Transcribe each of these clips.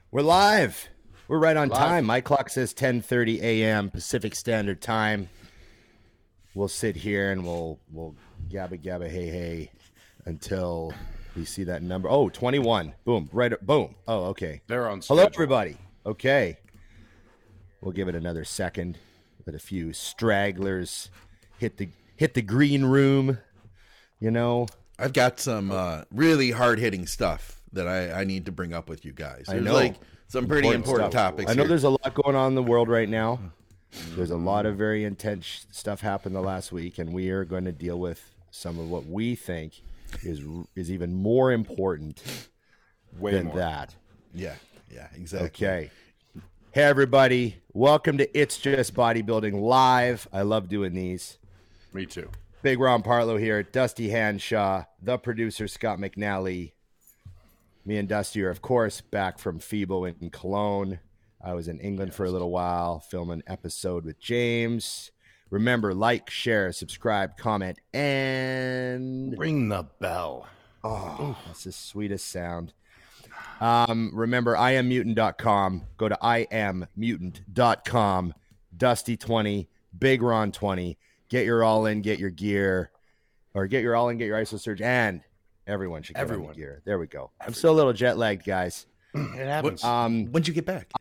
We're live. We're right on Live. time. My clock says 10:30 a.m. Pacific Standard Time. We'll sit here and we'll gabba hey until we see that number. Oh, 21. Boom. Right. Boom. Oh, okay. They're on Hello, schedule. everybody. Okay. We'll give it another second. Let a few stragglers hit the green room. You know, I've got some really hard-hitting stuff that I need to bring up with you guys. I There's know. like some pretty important stuff. topics I know here. there's a lot going on in the world right now. There's a lot of very intense stuff happened the last week, and we are going to deal with some of what we think is even more important than more. that. Yeah, exactly. Okay. Hey, everybody. Welcome to It's Just Bodybuilding Live. I love doing these. Me too. Big Ron Partlow here, Dusty Hanshaw, the producer, Scott McNally. Me and Dusty are, of course, back from FIBO in Cologne. I was in England for a little while, filming an episode with James. Remember, like, share, subscribe, comment, and... Ring the bell. Oh, that's the sweetest sound. Remember, IamMutant.com. Go to IamMutant.com. Dusty20, Big Ron20. Get your all-in, get your gear. Or get your all-in, get your IsoSurge, and everyone should get on the gear. There we go. I'm still a little jet-lagged, guys. It happens. When'd you get back?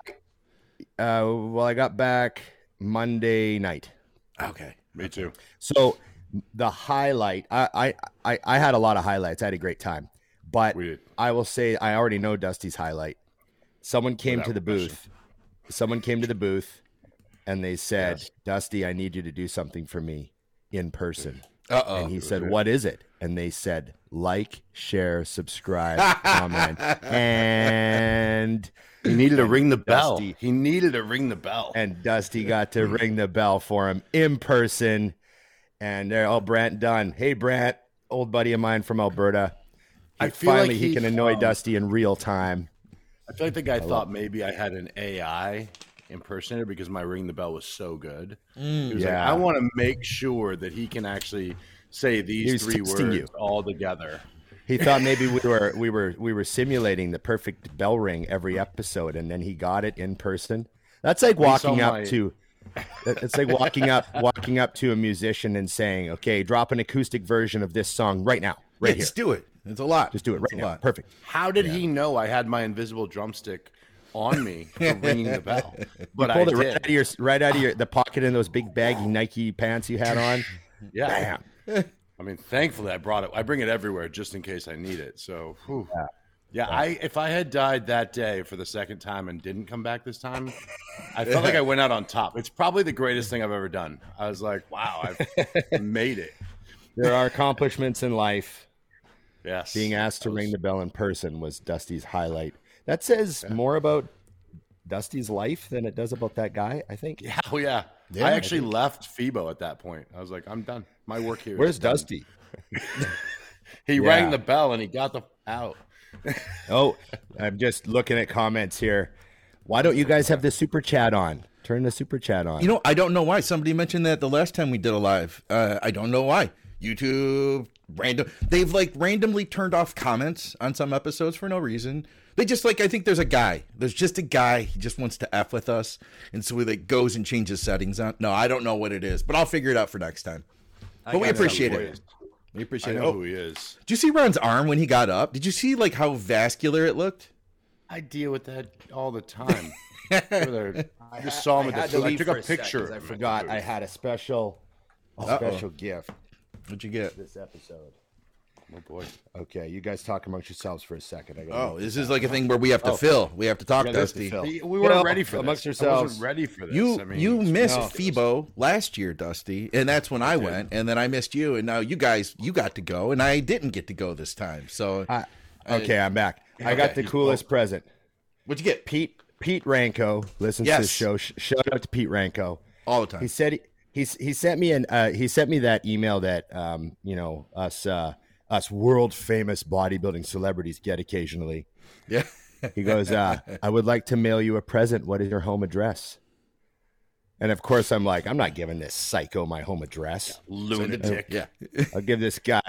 Well, I got back Monday night. Okay. Me too. So the highlight, I had a lot of highlights. I had a great time. But We did. I will say I already know Dusty's highlight. Someone came to the booth. Someone came to the booth and they said, Yes. Dusty, I need you to do something for me in person. Uh-oh. And he said, what is it? And they said, like, share, subscribe, comment. And He needed to ring the bell. Dusty. He needed to ring the bell. and Dusty got to ring the bell for him in person. And there, Brant Dunn. Hey, Brant, old buddy of mine from Alberta. I feel like Finally, he can annoy Dusty in real time. I feel like the guy thought maybe I had an AI impersonator because my ring the bell was so good. He was like, Yeah. I want to make sure that he can actually say He these was three testing words you. all together. He thought maybe we were simulating the perfect bell ring every episode, and then he got it in person. That's like walking saw up my- to. It's like walking up to a musician and saying, "Okay, drop an acoustic version of this song right now, right Yeah, here. just do it. It's a lot. Just do it right It's a now. lot. Perfect." How did he know I had my invisible drumstick on me for ringing the bell? But I Pulled it did. right out of the pocket in those big baggy Nike pants you had on. Yeah. Bam. I mean, thankfully I brought it. I bring it everywhere just in case I need it. So, if I had died that day for the second time and didn't come back this time, I felt like I went out on top. It's probably the greatest thing I've ever done. I was like, wow, I've made it. There are accomplishments in life. Yes. Being asked to ring the bell in person was Dusty's highlight. That says more about Dusty's life than it does about that guy, I think. Yeah, oh, yeah. Yeah, I actually left FIBO at that point. I was like, I'm done. My work here. Where's is done. Dusty? He Yeah. rang the bell and he got the out. Oh, I'm just looking at comments here. Why don't you guys have the super chat on? Turn the super chat on. You know, I don't know why. Somebody mentioned that the last time we did a live. I don't know why. YouTube, random. They've like randomly turned off comments on some episodes for no reason. They just like, I think there's a guy. There's just a guy. He just wants to F with us. And so he like goes and changes settings on. No, I don't know what it is, but I'll figure it out for next time. But we appreciate it. We I appreciate it. know Oh, who he is. did you see Ron's arm when he got up? Did you see like how vascular it looked? I deal with that all the time. I just saw him at the food. I took a picture. I forgot I had a special gift What'd you get? this episode. Oh boy. Okay, you guys talk amongst yourselves for a second. I gotta Oh, this is like a thing where we have to fill. We have to talk, Yeah, there's the Dusty. fill. We weren't know, ready for amongst this. yourselves. I wasn't ready for this. You I mean, you missed no. FIBO last year, Dusty, and that's when I went, and then I missed you, and now you got to go, and I didn't get to go this time. So Okay, I'm back. I got the coolest present. what'd you get? Pete Ranko listens to the Yes. show. Shout out to Pete Ranko. All the time. He said he sent me that email that us world famous bodybuilding celebrities get occasionally. Yeah. He goes, I would like to mail you a present. What is your home address? And of course, I'm like, I'm not giving this psycho my home address. lunatic. Yeah. I'll give this guy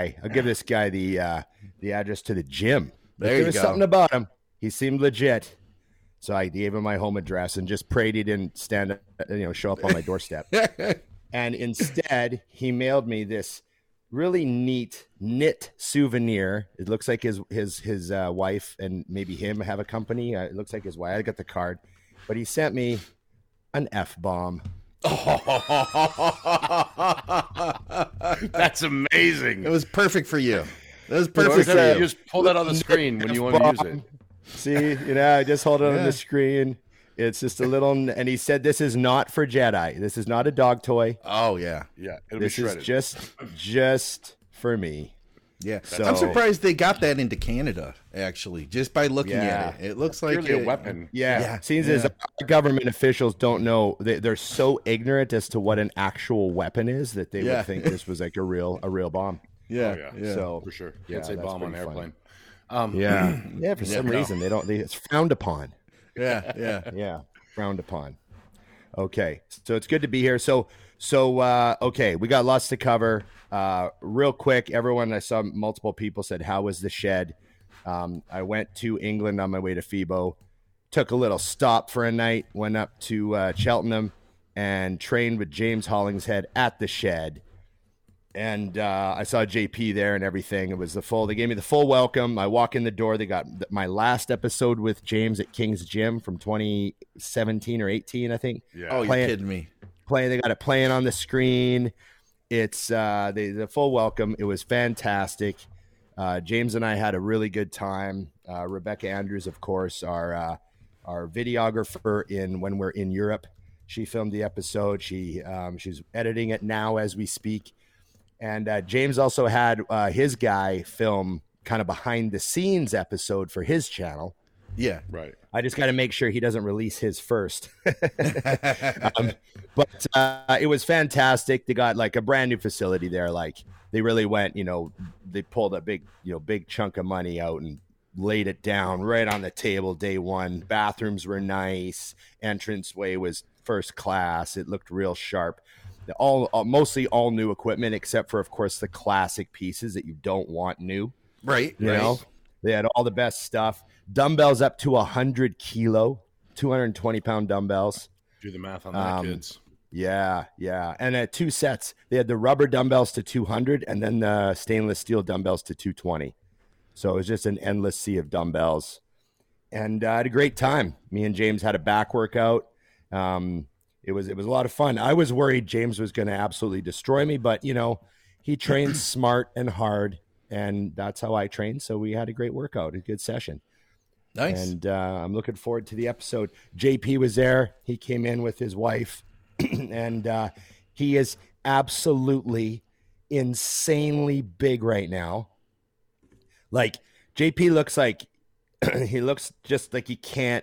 the address to the gym. But There there you was go. something about him. He seemed legit. So I gave him my home address and just prayed he didn't show up on my doorstep. And instead, he mailed me this really neat knit souvenir. It looks like his wife and maybe him have a company. It looks like his wife. I got the card, but he sent me an F-bomb. That's amazing. It was perfect for you. It was perfect for You you. just pull that on the screen when you want to use it. See, I just hold it on the screen. It's just a little, and he said, "This is not for Jedi. This is not a dog toy. Oh yeah, Yeah, it'll This be is shredded. just for me." yeah. So- I'm surprised they got that into Canada. Actually, just by looking Yeah. at it, it looks like Purely a weapon. Yeah. Seems as our government officials don't know. They're so ignorant as to what an actual weapon is that they Yeah. would think this was like a real bomb. Yeah, Oh, yeah. So For sure. yeah, Can't say that's bomb on pretty airplane. Yeah. Yeah. For some reason, it's frowned upon. yeah. Yeah, frowned upon. Okay, so it's good to be here. So okay, we got lots to cover. Real quick, everyone, I saw multiple people said, "How was the shed?" I went to England on my way to FIBO, took a little stop for a night, went up to Cheltenham, and trained with James Hollingshead at the shed. And I saw JP there and everything. It was they gave me the full welcome. I walk in the door. They got my last episode with James at King's Gym from 2017 or 18, I think. Yeah. Oh, you're kidding me. They got it playing on the screen. It's the full welcome. It was fantastic. James and I had a really good time. Rebecca Andrews, of course, our videographer when we're in Europe. She filmed the episode. She's editing it now as we speak. And James also had his guy film kind of behind the scenes episode for his channel. Yeah, Right. I just got to make sure he doesn't release his first. But it was fantastic. They got like a brand new facility there. Like they really went, they pulled a big chunk of money out and laid it down right on the table day one. Bathrooms were nice. Entranceway was first class. It looked real sharp. Mostly all new equipment, except for, of course, the classic pieces that you don't want new. right. You know, they had all the best stuff. Dumbbells up to 100 kilo, 220-pound dumbbells. Do the math on that, kids. Yeah. And 2 sets. They had the rubber dumbbells to 200 and then the stainless steel dumbbells to 220. So it was just an endless sea of dumbbells. And I had a great time. Me and James had a back workout. It was a lot of fun. I was worried James was going to absolutely destroy me, but he trains smart and hard, and that's how I train. So we had a great workout, a good session. Nice. And I'm looking forward to the episode. JP was there. He came in with his wife, and he is absolutely insanely big right now. Like JP looks like he looks just like he can't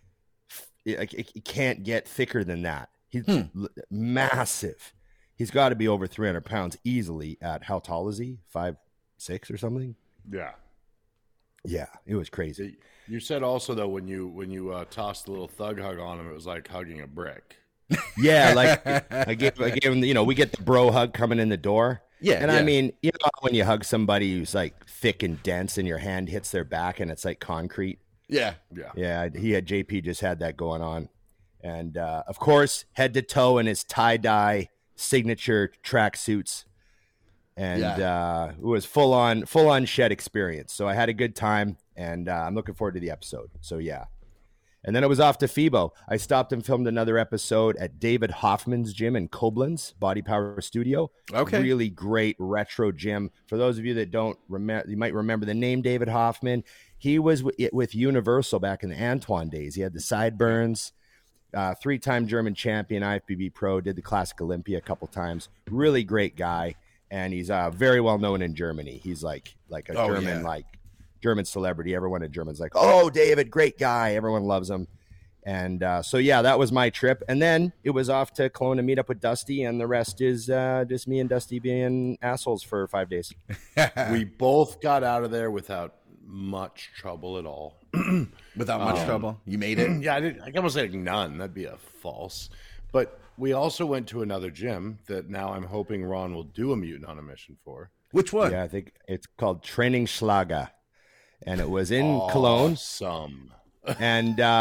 get thicker than that. He's massive. He's got to be over 300 pounds easily. At how tall is he? 5'6" or something? Yeah. Yeah, it was crazy. You said also though when you tossed the little thug hug on him, it was like hugging a brick. Yeah, like I gave him. We get the bro hug coming in the door. Yeah, and yeah. I mean, when you hug somebody who's like thick and dense, and your hand hits their back, and it's like concrete. Yeah. Yeah. Yeah, JP just had that going on, and of course, head to toe in his tie-dye signature tracksuits, and it was full on shed experience. So I had a good time, and I'm looking forward to the episode. So yeah. And then it was off to FIBO. I stopped and filmed another episode at David Hoffman's gym in Koblenz, Body Power Studio. Okay. Really great retro gym. For those of you that don't remember, you might remember the name David Hoffman. He was with Universal back in the Antoine days. He had the sideburns, 3-time German champion, IFBB pro, did the Classic Olympia a couple times. Really great guy. And he's very well known in Germany. He's like a German celebrity. Everyone in German's like, "Oh, David, great guy." Everyone loves him. And so, yeah, that was my trip. And then it was off to Cologne to meet up with Dusty, and the rest is just me and Dusty being assholes for 5 days. We both got out of there without much trouble at all. Without much trouble. You made it? Yeah, I can almost say none. That'd be a false. But we also went to another gym that now I'm hoping Ron will do a Mutant on a Mission for. Which one? Yeah, I think it's called Trainingslager. And it was in Cologne. Some. And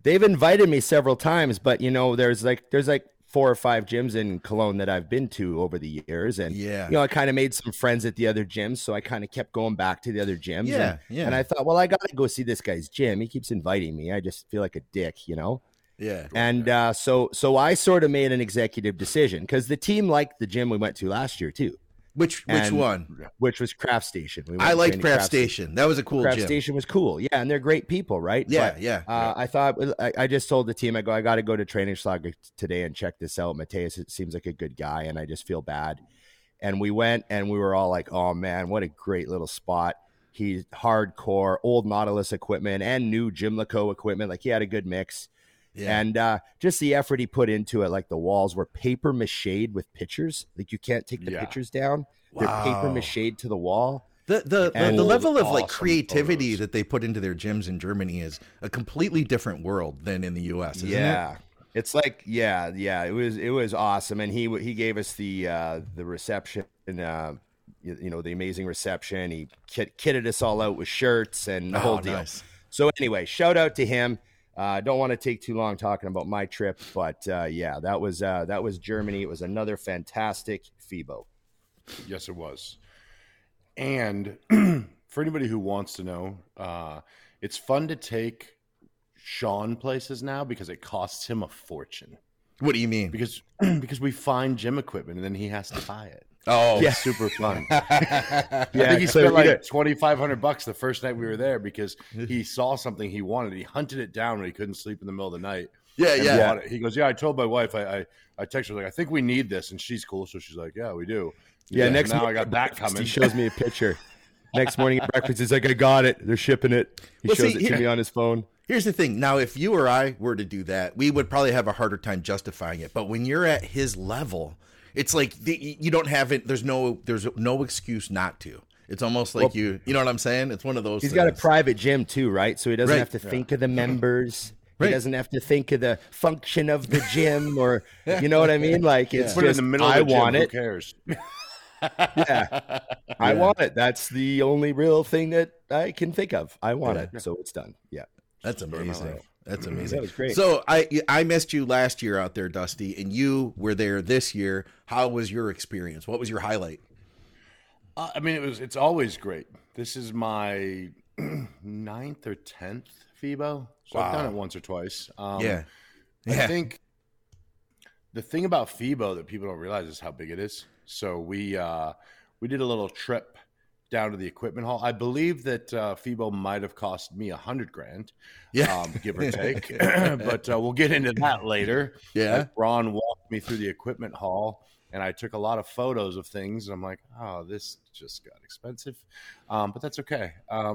they've invited me several times, but there's like 4 or 5 gyms in Cologne that I've been to over the years, and I kind of made some friends at the other gyms, so I kind of kept going back to the other gyms. And I thought, well, I got to go see this guy's gym. He keeps inviting me. I just feel like a dick, Yeah. And so I sort of made an executive decision because the team liked the gym we went to last year too. Which one? Which was Craft Station. I liked Craft Station. That was a cool Craft gym. Station was cool. Yeah, and they're great people, right? Yeah, I thought I just told the team, I got to go to Trainingslager today and check this out. Mateus, it seems like a good guy, and I just feel bad. And we went, and we were all like, "Oh man, what a great little spot." He's hardcore, old Nautilus equipment and new Gymlico equipment. Like he had a good mix. Yeah. And just the effort he put into it, like the walls were paper mached with pictures. Like you can't take the pictures down. They're paper mached to the wall. The level of like creativity that they put into their gyms in Germany is a completely different world than in the US, isn't it? It's like it was awesome. And he gave us the reception and the amazing reception. He kitted us all out with shirts and the whole deal. Nice. So anyway, shout out to him. Don't want to take too long talking about my trip, but that was Germany. It was another fantastic FIBO. Yes, it was. And for anybody who wants to know, it's fun to take Sean places now because it costs him a fortune. What do you mean? Because we find gym equipment and then he has to buy it. Oh, yeah, super fun. I think he spent like $2,500 the first night we were there because he saw something he wanted. He hunted it down when he couldn't sleep in the middle of the night. Yeah. He goes, I told my wife, I texted her like, I think we need this, and she's cool, so she's like, yeah, we do. Yeah, next now I got that coming. He shows me a picture. Next morning at breakfast, he's like, I got it. They're shipping it. He shows it to me on his phone. Here's the thing. Now, if you or I were to do that, we would probably have a harder time justifying it. But when you're at his level, it's like you don't have it. There's no excuse not to. It's almost like you know what I'm saying? It's one of those He's things. got a private gym too, right? So he doesn't have to think of the members. He doesn't have to think of the function of the gym or, you know what I mean? Like it's put just, it in the middle of the gym. want it. Who cares? I want it. That's the only real thing that I can think of. I want it. So it's done. Yeah. That's amazing. That's amazing. That was great. So I missed you last year out there, Dusty, and you were there this year. How was your experience? What was your highlight? I mean, it's always great. This is my 9th or 10th FIBO. So I've done it once or twice. I think the thing about FIBO that people don't realize is how big it is. So we did a little trip down to the equipment hall. I believe that FIBO might have cost me $100,000, give or take. But we'll get into that later. Yeah, like Ron walked me through the equipment hall, and I took a lot of photos of things. I'm like, oh, this just got expensive, but that's okay.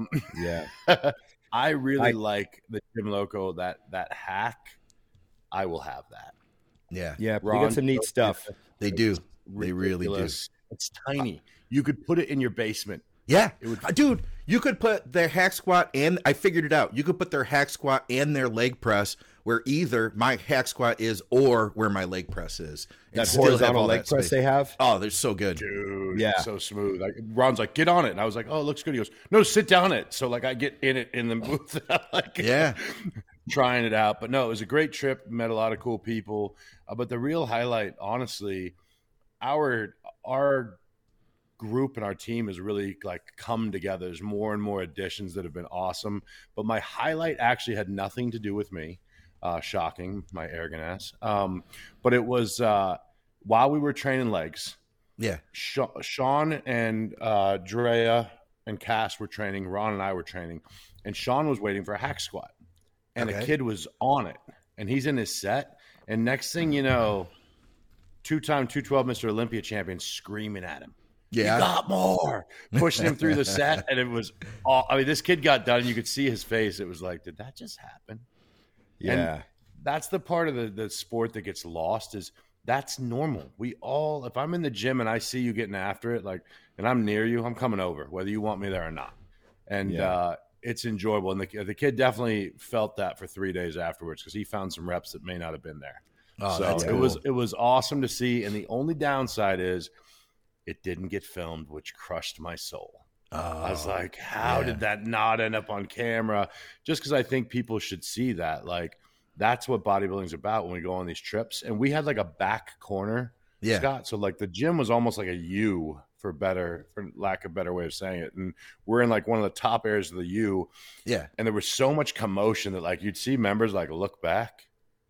I really like the Gymloco, that hack. I will have that. Yeah. Ron, they got some neat stuff. They do. They really do. It's tiny. You could put it in your basement. Yeah. Dude, you could put their hack squat and I figured it out. You could put their hack squat and their leg press where either my hack squat is or where my leg press is. That horizontal leg press they have? Oh, they're so good. Dude, so smooth. Like, Ron's like, get on it. And I was like, oh, it looks good. He goes, no, sit down it. So like I get in it in the booth. Trying it out. But no, it was a great trip. Met a lot of cool people. But the real highlight, honestly, our group and our team has really like come together. There's more and more additions that have been awesome. But my highlight actually had nothing to do with me. Shocking, my arrogant ass. But it was while we were training legs. Yeah. Sean and Drea and Cass were training. Ron and I were training. And Sean was waiting for a hack squat. And the kid was on it. And he's in his set. And next thing you know, 2-time 212 Mr. Olympia champion screaming at him. Yeah. You got more. Pushing him through the set. And it was I mean, this kid got done. And you could see his face. It was like, did that just happen? Yeah. And that's the part of the sport that gets lost is that's normal. We all, if I'm in the gym and I see you getting after it, like, and I'm near you, I'm coming over, whether you want me there or not. And it's enjoyable. And the kid definitely felt that for 3 days afterwards because he found some reps that may not have been there. Oh, so that's cool. It was awesome to see. And the only downside is it didn't get filmed, which crushed my soul. I was like, how did that not end up on camera? Just because I think people should see that. Like, that's what bodybuilding's about when we go on these trips. And we had like a back corner, Yeah. Scott. So like the gym was almost like a U for lack of a better way of saying it. And we're in like one of the top areas of the U. Yeah. And there was so much commotion that like you'd see members like look back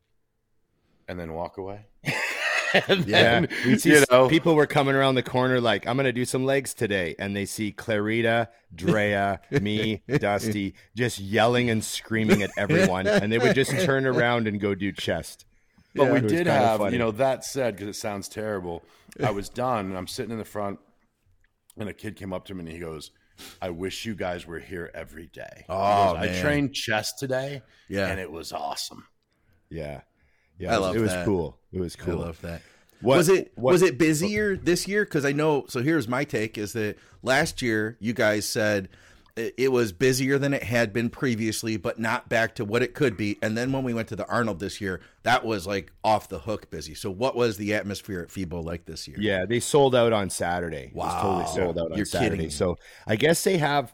and then walk away. And then, we see people were coming around the corner like, I'm going to do some legs today. And they see Clarita, Drea, me, Dusty, just yelling and screaming at everyone. And they would just turn around and go do chest. But we did have, that said, because it sounds terrible, I was done and I'm sitting in the front and a kid came up to me and he goes, I wish you guys were here every day. Oh, goes, I trained chest today and it was awesome. Yeah. Yeah, I love it. That. Was cool. It was cool. I love that. Was it busier this year? Because I know. So here's my take: is that last year you guys said it was busier than it had been previously, but not back to what it could be. And then when we went to the Arnold this year, that was like off the hook busy. So what was the atmosphere at FIBO like this year? Yeah, they sold out on Saturday. Wow, it was totally sold out on You're Saturday. kidding. So I guess they have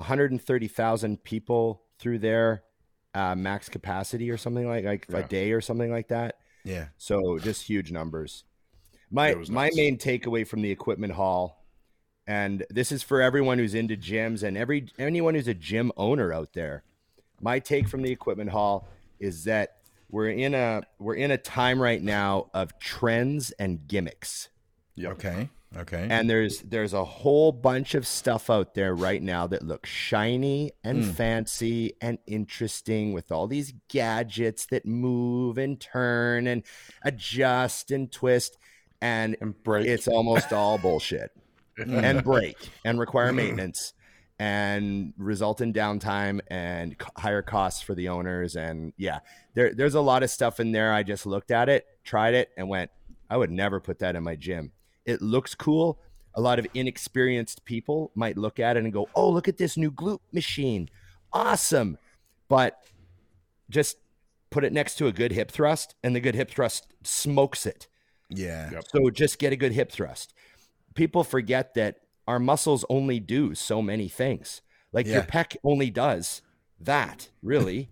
130,000 people through their max capacity or something like a day or something like that. Yeah. So just huge numbers. My main takeaway from the equipment hall, and this is for everyone who's into gyms and anyone who's a gym owner out there. My take from the equipment hall is that we're in a time right now of trends and gimmicks. Yep. Okay. And there's a whole bunch of stuff out there right now that looks shiny and fancy and interesting with all these gadgets that move and turn and adjust and twist and break. It's almost all bullshit and break and require maintenance and result in downtime and higher costs for the owners. And there's a lot of stuff in there. I just looked at it, tried it, and went, I would never put that in my gym. It looks cool. A lot of inexperienced people might look at it and go, oh, look at this new glute machine. Awesome. But just put it next to a good hip thrust, and the good hip thrust smokes it. Yeah. Yep. So just get a good hip thrust. People forget that our muscles only do so many things. Like your pec only does that, really,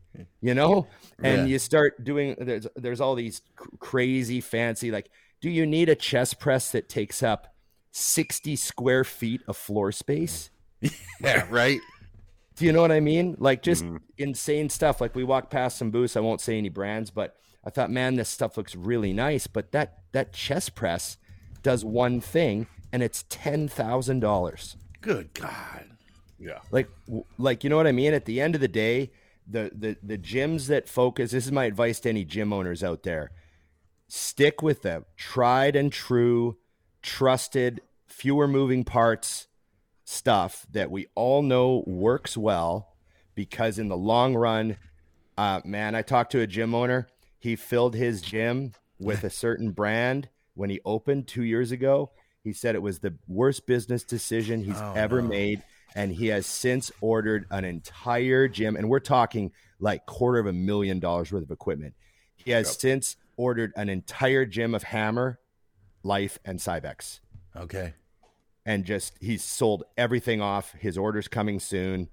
And you start doing, there's all these crazy fancy, like, do you need a chest press that takes up 60 square feet of floor space? Yeah, right. Do you know what I mean? Like just insane stuff. Like we walked past some booths. I won't say any brands, but I thought, man, this stuff looks really nice. But that chest press does one thing, and it's $10,000. Good God. Yeah. Like you know what I mean? At the end of the day, the gyms that focus. This is my advice to any gym owners out there. Stick with the tried and true, trusted, fewer moving parts stuff that we all know works well, because in the long run, man, I talked to a gym owner. He filled his gym with a certain brand when he opened 2 years ago. He said it was the worst business decision he's ever made. And he has since ordered an entire gym. And we're talking like $250,000 worth of equipment. He has since ordered an entire gym of Hammer, Life, and Cybex. Okay. And he's sold everything off. His order's coming soon.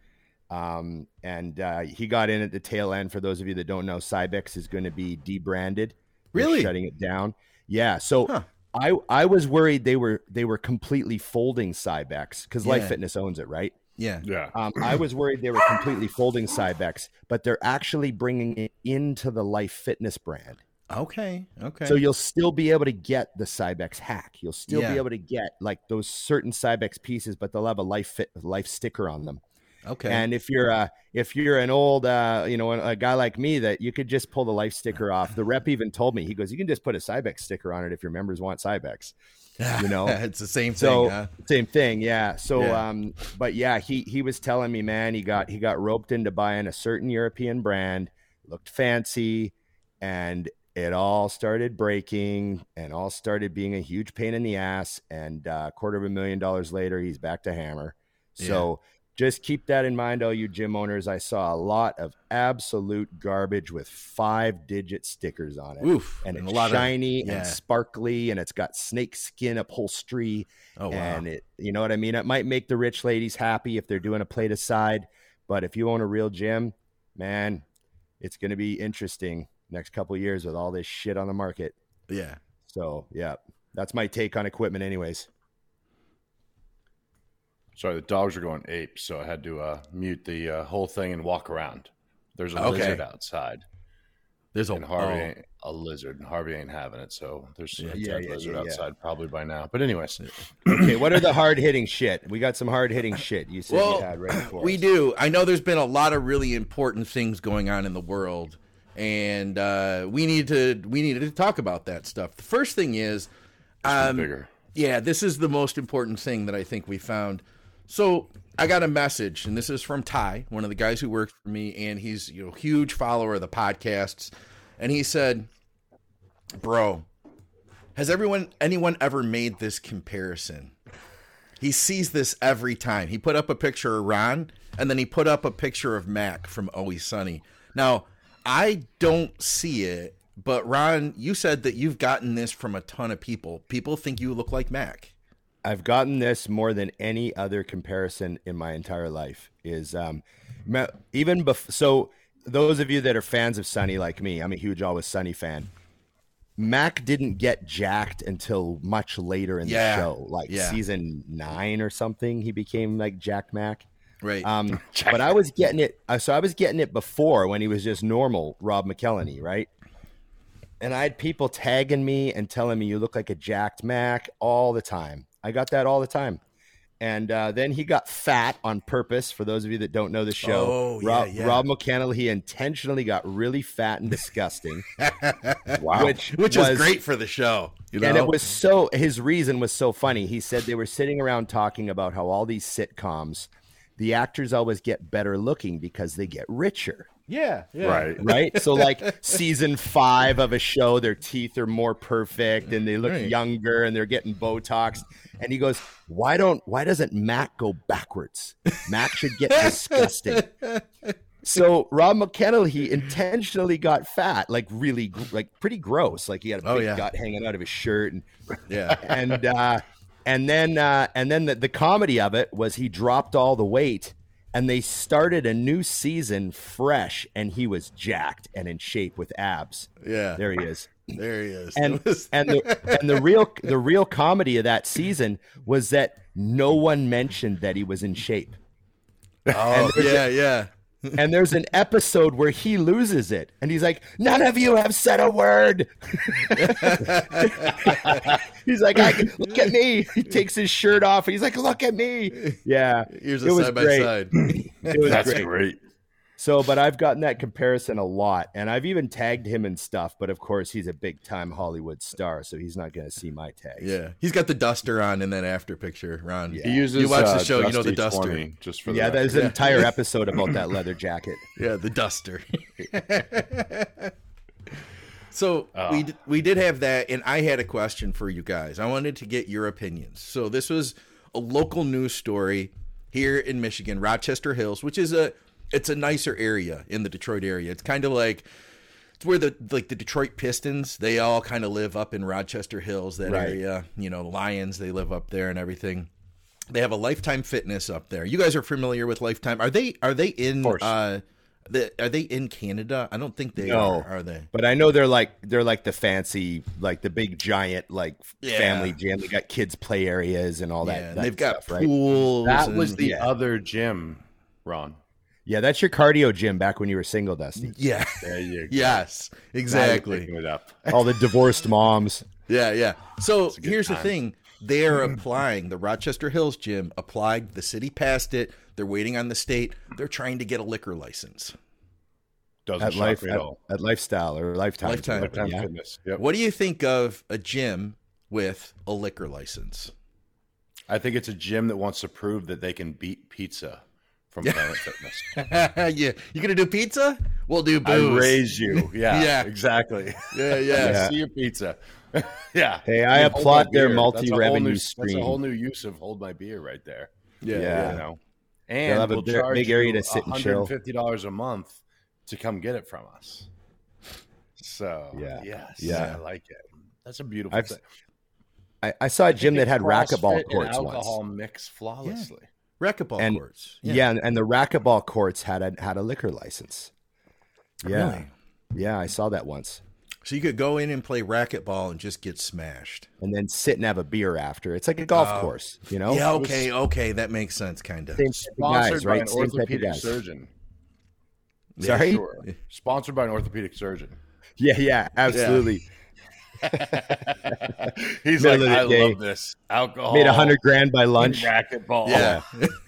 And he got in at the tail end. For those of you that don't know, Cybex is going to be debranded. Really? They're shutting it down. Yeah. So I was worried they were completely folding Cybex because Life Fitness owns it, right? Yeah. Yeah. I was worried they were completely folding Cybex, but they're actually bringing it into the Life Fitness brand. Okay. So you'll still be able to get the Cybex hack. You'll still be able to get like those certain Cybex pieces, but they'll have a Life sticker on them. Okay. And if you're an old, a guy like me, that you could just pull the Life sticker off. The rep even told me, he goes, you can just put a Cybex sticker on it if your members want Cybex. It's the same thing. Same thing. Yeah. So, but yeah, he was telling me, man, he got roped into buying a certain European brand, looked fancy, and it all started breaking and all started being a huge pain in the ass. And $250,000 later, he's back to Hammer. So just keep that in mind, all you gym owners. I saw a lot of absolute garbage with 5-digit stickers on it. Oof. And it's shiny and sparkly, and it's got snake skin upholstery. Oh, wow. And it, you know what I mean? It might make the rich ladies happy if they're doing a plate aside, but if you own a real gym, man, it's going to be interesting next couple of years with all this shit on the market. Yeah. So yeah, that's my take on equipment anyways. Sorry, the dogs are going ape, so I had to mute the whole thing and walk around. There's a lizard outside. There's and Harvey ain't a lizard, and Harvey ain't having it. So there's a dead lizard outside probably by now. But anyways, okay, what are the hard hitting shit? We got some hard hitting shit. You said you had ready for we us. do. I know there's been a lot of really important things going on in the world, and we needed to talk about that stuff. The first thing is, bigger. Yeah, this is the most important thing that I think we found. So I got a message, and this is from Ty, one of the guys who works for me, and he's a huge follower of the podcasts. And he said, "Bro, has anyone ever made this comparison?" He sees this every time. He put up a picture of Ron, and then he put up a picture of Mac from Always Sunny. Now, I don't see it, but Ron, you said that you've gotten this from a ton of people. People think you look like Mac. I've gotten this more than any other comparison in my entire life. So those of you that are fans of Sunny like me, I'm a huge Always Sunny fan. Mac didn't get jacked until much later in the show, season 9 or something. He became like Jack Mac. Right. But I was getting it. So I was getting it before when he was just normal Rob McElhenney, right? And I had people tagging me and telling me you look like a jacked Mac all the time. I got that all the time. And then he got fat on purpose. For those of you that don't know the show, Rob McElhenney, he intentionally got really fat and disgusting. Wow. Which is great for the show. You know? And it was his reason was so funny. He said they were sitting around talking about how all these sitcoms, the actors always get better looking because they get richer. Yeah. Right. So like season 5 of a show, their teeth are more perfect and they look younger and they're getting Botox. And he goes, why doesn't Mac go backwards? Mac should get disgusting. So Rob McElhenney, he intentionally got fat, like really, like pretty gross. Like he had a big gut hanging out of his shirt. And and then the comedy of it was he dropped all the weight. And they started a new season fresh, and he was jacked and in shape with abs. Yeah, there he is. And the real comedy of that season was that no one mentioned that he was in shape. Oh, yeah. And there's an episode where he loses it, and he's like, "None of you have said a word." He's like, "Look at me." He takes his shirt off, and he's like, "Look at me." Yeah, here's a side by side. That's great. So, but I've gotten that comparison a lot, and I've even tagged him and stuff. But of course, he's a big time Hollywood star, so he's not going to see my tags. Yeah, he's got the duster on in that after picture, Ron. Yeah. He uses, you watch the show, you know the duster. Just for there's an entire episode about that leather jacket. Yeah, the duster. So we did have that, and I had a question for you guys. I wanted to get your opinions. So this was a local news story here in Michigan, Rochester Hills, which is it's a nicer area in the Detroit area. It's kind of like it's where the Detroit Pistons, they all kind of live up in Rochester Hills, that area. You know, Lions, they live up there and everything. They have a Lifetime Fitness up there. You guys are familiar with Lifetime? Are they in are they in Canada? I don't think they are they? But I know they're like the fancy, like the big giant family gym. They got kids play areas and all that. And that they've got stuff, pools. That was the other gym, Ron. Yeah, that's your cardio gym back when you were single, Dusty. Yeah. There you go. Yes, exactly. Picking it up. All the divorced moms. Yeah. So here's the thing. They're applying. The Rochester Hills gym applied. The city passed it. They're waiting on the state. They're trying to get a liquor license. Doesn't shock me at all. At Lifestyle or Lifetime. Lifetime Fitness. Yep. What do you think of a gym with a liquor license? I think it's a gym that wants to prove that they can beat pizza from Planet Fitness. Yeah, you gonna do pizza? We'll do booze. I raise you. Yeah, Yeah. Exactly. Yeah. See your pizza. Yeah. Hey, I applaud their multi-revenue stream. That's a whole new use of hold my beer right there. Yeah. You know? They'll And have a we'll charge big area you to sit and chill. $150 a month to come get it from us. So Yeah. I like it. That's a beautiful thing. I saw a gym that had racquetball CrossFit courts and alcohol once. mix flawlessly. Racquetball courts. Yeah, and the racquetball courts had a liquor license. Yeah. Really? Yeah, I saw that once. So you could go in and play racquetball and just get smashed. And then sit and have a beer after. It's like a golf course, you know? Yeah, okay. That makes sense, kind of. Same Sponsored guys, by right? an Same type of orthopedic guys. surgeon. Sorry? Sure. Sponsored by an orthopedic surgeon. Yeah, absolutely. He's Middle like, of I the day. love this alcohol. Made $100,000 by lunch. Racquetball. Yeah.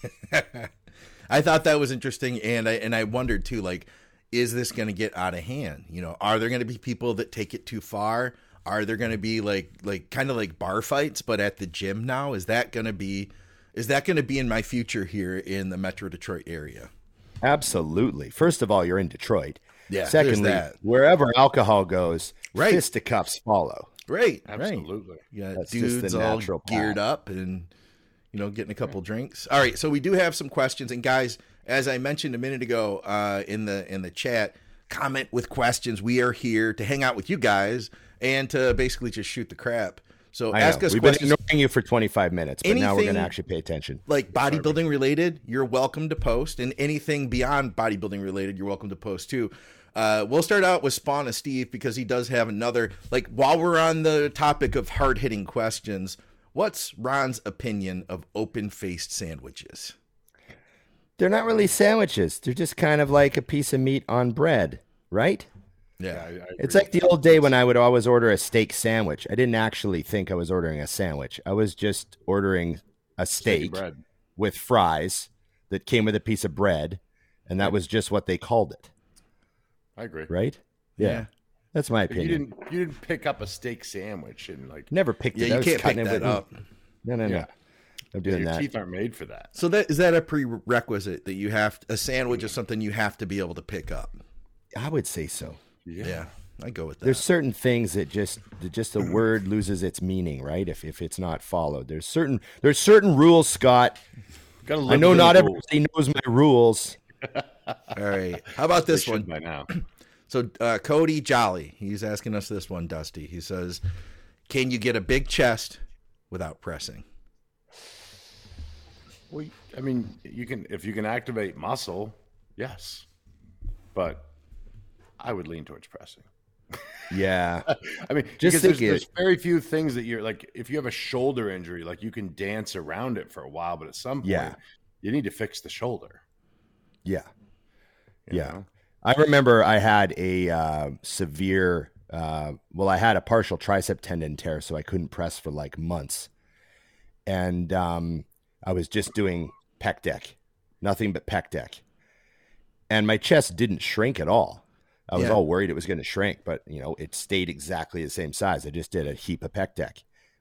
I thought that was interesting, and I wondered too, like, is this going to get out of hand? You know, are there going to be people that take it too far? Are there going to be like kind of like bar fights, but at the gym now? Is that going to be in my future here in the Metro Detroit area? Absolutely. First of all, you're in Detroit. Yeah. Secondly, there's that. wherever alcohol goes, Right. fisticuffs follow. Right. Absolutely. Yeah, That's just dudes the all natural geared path. up and, you know, getting a couple drinks. All right, so we do have some questions, and guys, as I mentioned a minute ago in the chat, comment with questions. We are here to hang out with you guys and to basically just shoot the crap. So I ask know. us We've been questions ignoring you for 25 minutes, but now we're going Anything- to actually pay attention. like bodybuilding related. You're welcome to post, and anything beyond bodybuilding related, you're welcome to post too. We'll start out with Spawn of Steve because he does have another. Like, while we're on the topic of hard hitting questions, what's Ron's opinion of open faced sandwiches? They're not really sandwiches. They're just kind of like a piece of meat on bread, right? Yeah, I agree. It's like the old day when I would always order a steak sandwich. I didn't actually think I was ordering a sandwich. I was just ordering a steak bread. with fries that came with a piece of bread, and that was just what they called it, I agree. right? Yeah. That's my But you opinion. didn't pick up a steak sandwich and like Never picked it. Yeah, I you was can't pick cutting it that with- up. No. Yeah. I'm doing your that. teeth aren't made for that. So is that a prerequisite that you have a sandwich is something you have to be able to pick up? I would say so. Yeah, I go with that. There's certain things that just a word loses its meaning, right? If it's not followed. There's certain rules, Scott. Gotta I live know within not the rules. everybody knows my rules. All right, how about They this should one? by now. So Cody Jolly, he's asking us this one, Dusty. He says, "Can you get a big chest without pressing?" Well, I mean, you can if you can activate muscle, yes, but I would lean towards pressing. Yeah. I mean, Just because think there's very few things that you're like. If you have a shoulder injury, like you can dance around it for a while, but at some point, Yeah. you need to fix the shoulder. Yeah. you Yeah. know? I remember I had a severe, I had a partial tricep tendon tear, so I couldn't press for like months. And I was just doing pec deck, nothing but pec deck. And my chest didn't shrink at all. I was Yeah. all worried it was going to shrink, but, it stayed exactly the same size. I just did a heap of pec deck,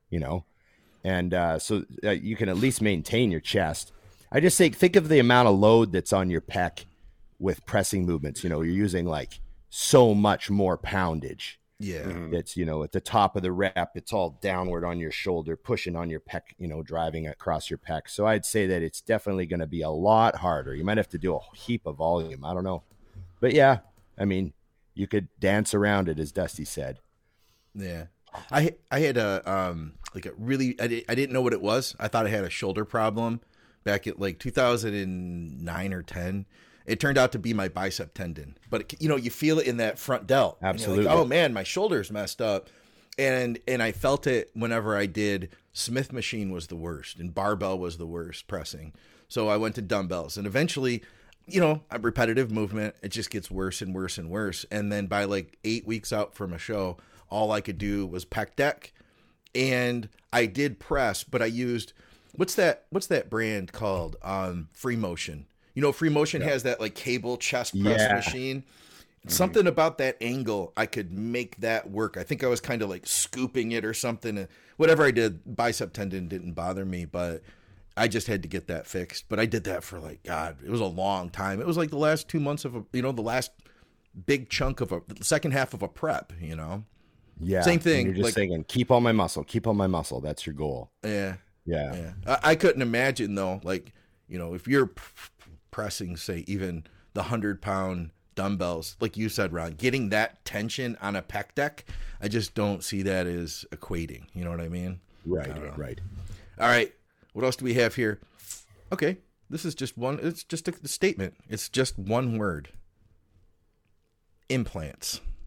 And so you can at least maintain your chest. I just think of the amount of load that's on your pec with pressing movements. You're using like so much more poundage. Yeah, It's, at the top of the rep, it's all downward on your shoulder, pushing on your pec, driving across your pec. So I'd say that it's definitely going to be a lot harder. You might have to do a heap of volume. I don't know. But yeah, I mean, you could dance around it, as Dusty said. yeah. I had a really I didn't know what it was. I thought I had a shoulder problem back at like 2009 or 10. It turned out to be my bicep tendon, but you feel it in that front delt. And you're like, Absolutely. oh man, my shoulder's messed up, and I felt it whenever I did. Smith machine was the worst, and barbell was the worst pressing. So I went to dumbbells, and eventually, a repetitive movement. It just gets worse and worse and worse. And then by like 8 weeks out from a show, all I could do was pec deck, and I did press, but I used what's that brand called? Free Motion. Free Motion has that like cable chest press Yeah. machine. Something about that angle, I could make that work. I think I was kind of like scooping it or something. Whatever I did, bicep tendon didn't bother me, but I just had to get that fixed. But I did that for like, God, it was a long time. It was like the last 2 months of the last big chunk of the second half of a prep, Yeah. Same thing, And you're just thinking, keep on my muscle. That's your goal. Yeah. Yeah. Yeah. I couldn't imagine though, like, if you're pressing, say, even the 100-pound dumbbells, like you said, Ron, getting that tension on a pec deck, I just don't see that as equating. You know what I mean? Right. Right. All right. What else do we have here? Okay. This is just one. It's just a statement. It's just one word. Implants.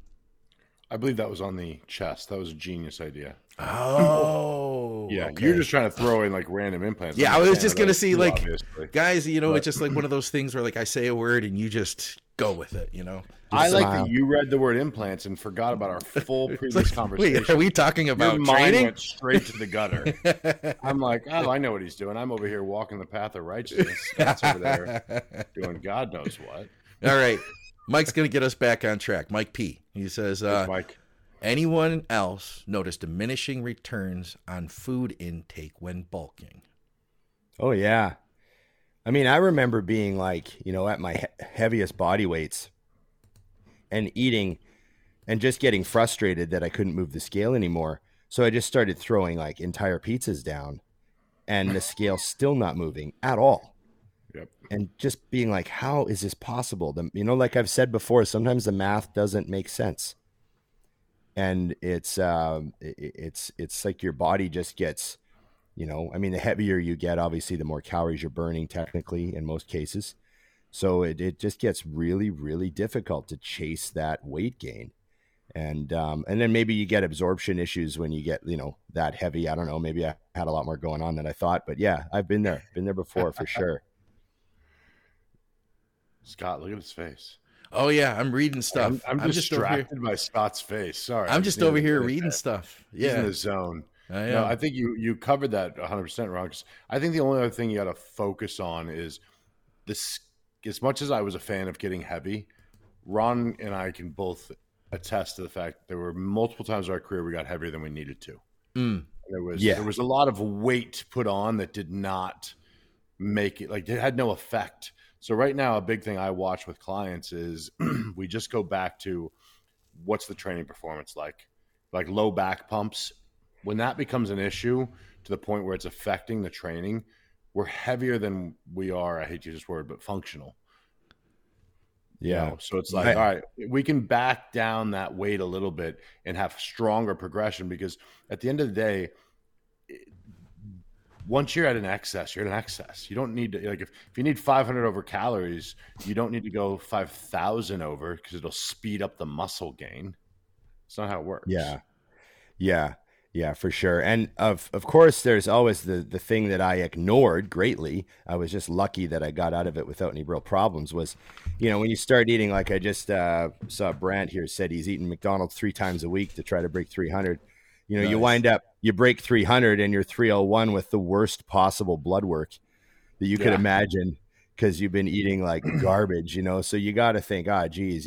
I believe that was on the chest. That was a genius idea. Oh, Yeah, okay. you're just trying to throw in like random implants. Yeah, I was just gonna see like, obviously. guys, it's just like one of those things where like I say a word and you just go with it, I like that you read the word implants and forgot about our full previous conversation. Wait, are we talking about Your training? mind went straight to the gutter. I'm like, oh, I know what he's doing. I'm over here walking the path of righteousness. That's over there doing God knows what. All right, Mike's gonna get us back on track. Mike P. He says, Mike. anyone else notice diminishing returns on food intake when bulking? Oh, yeah. I mean, I remember being like, at my heaviest body weights and eating and just getting frustrated that I couldn't move the scale anymore. So I just started throwing like entire pizzas down and the scale's still not moving at all. Yep. And just being like, how is this possible? Like I've said before, sometimes the math doesn't make sense. And it's like your body just gets, the heavier you get, obviously, the more calories you're burning technically in most cases. So it just gets really, really difficult to chase that weight gain. And then maybe you get absorption issues when you get, that heavy. I don't know. Maybe I had a lot more going on than I thought. But yeah, I've been there before for sure. Scott, look at his face. Oh yeah, I'm reading stuff. I'm distracted by Scott's face. Sorry, I'm just over here reading stuff. Yeah, he's in the zone. No, I think you covered that 100% wrong. I think the only other thing you got to focus on is this. As much as I was a fan of getting heavy, Ron and I can both attest to the fact there were multiple times in our career we got heavier than we needed to. There was a lot of weight put on that did not make it, like it had no effect. So right now, a big thing I watch with clients is we just go back to what's the training performance like low back pumps. When that becomes an issue to the point where it's affecting the training, we're heavier than we are. I hate to use this word, but functional. Yeah. So it's like, all right, we can back down that weight a little bit and have stronger progression, because at the end of the day, once you're at an excess, you're at an excess. You don't need to, like, if you need 500 over calories, you don't need to go 5,000 over, because it'll speed up the muscle gain. It's not how it works. Yeah, for sure. And of course, there's always the thing that I ignored greatly. I was just lucky that I got out of it without any real problems, was, when you start eating, like I just saw Brandt here said he's eating McDonald's 3 times a week to try to break 300. Nice. You wind up, you break 300 and you're 301 with the worst possible blood work that you could imagine, because you've been eating like garbage, so you got to think, geez,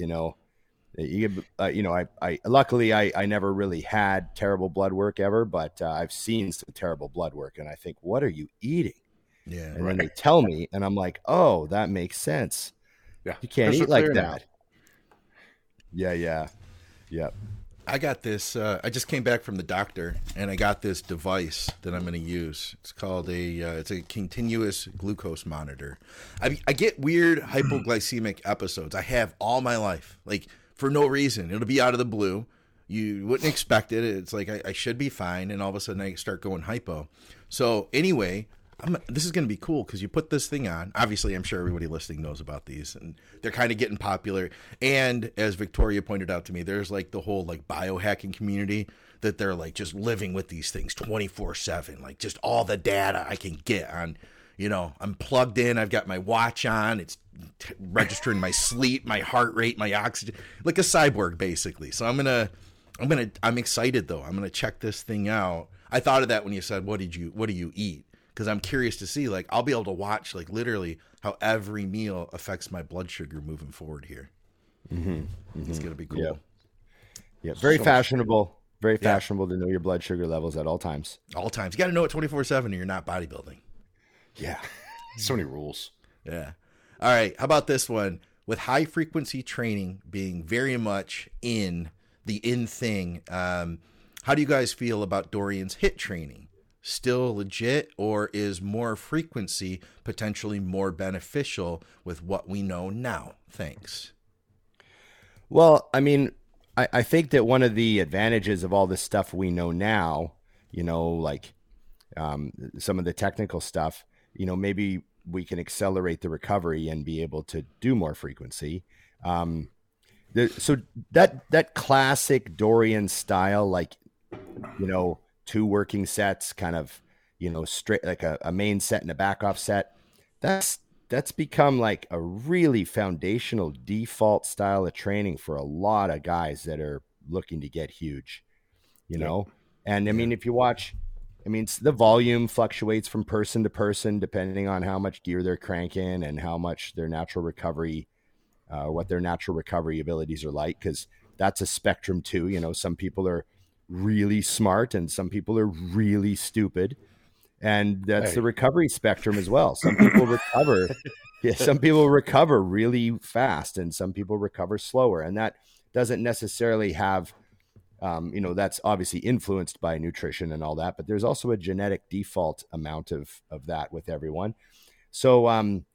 I luckily I never really had terrible blood work ever, but I've seen some terrible blood work, and I think, what are you eating? Yeah. And then they tell me, and I'm like, oh, that makes sense. Yeah. You can't eat like that. Yeah. I got this. I just came back from the doctor, and I got this device that I'm going to use. It's called it's a continuous glucose monitor. I get weird hypoglycemic episodes. I have all my life, like for no reason. It'll be out of the blue. You wouldn't expect it. It's like I should be fine, and all of a sudden I start going hypo. So anyway, this is going to be cool, because you put this thing on. Obviously, I'm sure everybody listening knows about these, and they're kind of getting popular. And as Victoria pointed out to me, there's like the whole like biohacking community that they're like just living with these things 24/7, like just all the data I can get on. I'm plugged in. I've got my watch on. It's registering my sleep, my heart rate, my oxygen, like a cyborg basically. So I'm excited though. I'm gonna check this thing out. I thought of that when you said, what do you eat? Because I'm curious to see, like, I'll be able to watch, like, literally how every meal affects my blood sugar moving forward here. It's going to be cool. Yeah. Very fashionable. Very fashionable to know your blood sugar levels at all times. All times. You got to know it 24/7 or you're not bodybuilding. Yeah. So many rules. Yeah. All right. How about this one? With high frequency training being very much in thing, how do you guys feel about Dorian's HIIT training? Still legit, or is more frequency potentially more beneficial with what we know now? Thanks. Well, I mean, I think that one of the advantages of all this stuff we know now, like some of the technical stuff, maybe we can accelerate the recovery and be able to do more frequency. So that classic Dorian style, like, you know, 2 working sets, kind of, you know, straight, like a main set and a back off set. That's become like a really foundational default style of training for a lot of guys that are looking to get huge, you know? And I mean, if you watch, I mean, the volume fluctuates from person to person, depending on how much gear they're cranking and how much their natural recovery, what their natural recovery abilities are like. 'Cause that's a spectrum too. You know, some people are really smart and some people are really stupid. And that's the recovery spectrum as well. Some people recover. Some people recover really fast and some people recover slower. And that doesn't necessarily have, you know, that's obviously influenced by nutrition and all that, but there's also a genetic default amount of that with everyone. So,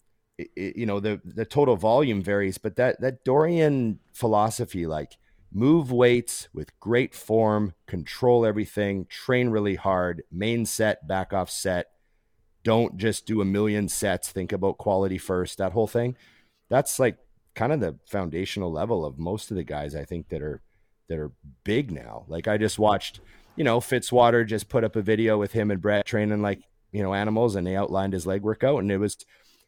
you know, the total volume varies, but that Dorian philosophy, like move weights with great form, control everything, train really hard, main set, back off set. Don't just do a million sets. Think about quality first, that whole thing. That's like kind of the foundational level of most of the guys I think that are big now. Like I just watched, you know, Fitzwater just put up a video with him and Brett training like, you know, animals, and they outlined his leg workout, and it was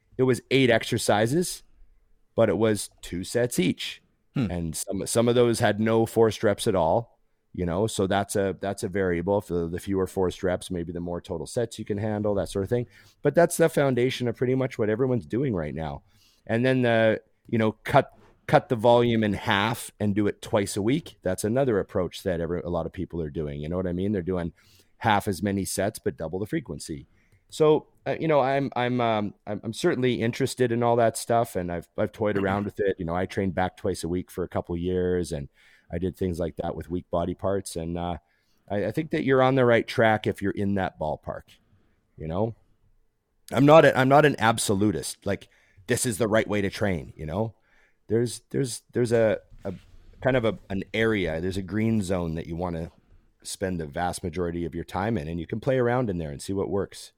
8 exercises, but it was 2 sets each. And some of those had no forced reps at all, you know, so that's a variable. For the fewer forced reps, maybe the more total sets you can handle, that sort of thing. But that's the foundation of pretty much what everyone's doing right now. And then you know, cut the volume in half and do it twice a week. That's another approach that a lot of people are doing. You know what I mean? They're doing half as many sets but double the frequency. So you know, I'm certainly interested in all that stuff, and I've toyed around with it. You know, I trained back twice a week for a couple of years, and I did things like that with weak body parts. And I think that you're on the right track if you're in that ballpark. You know, I'm not an absolutist. Like this is the right way to train. You know, there's a kind of an area. There's a green zone that you want to spend the vast majority of your time in, and you can play around in there and see what works.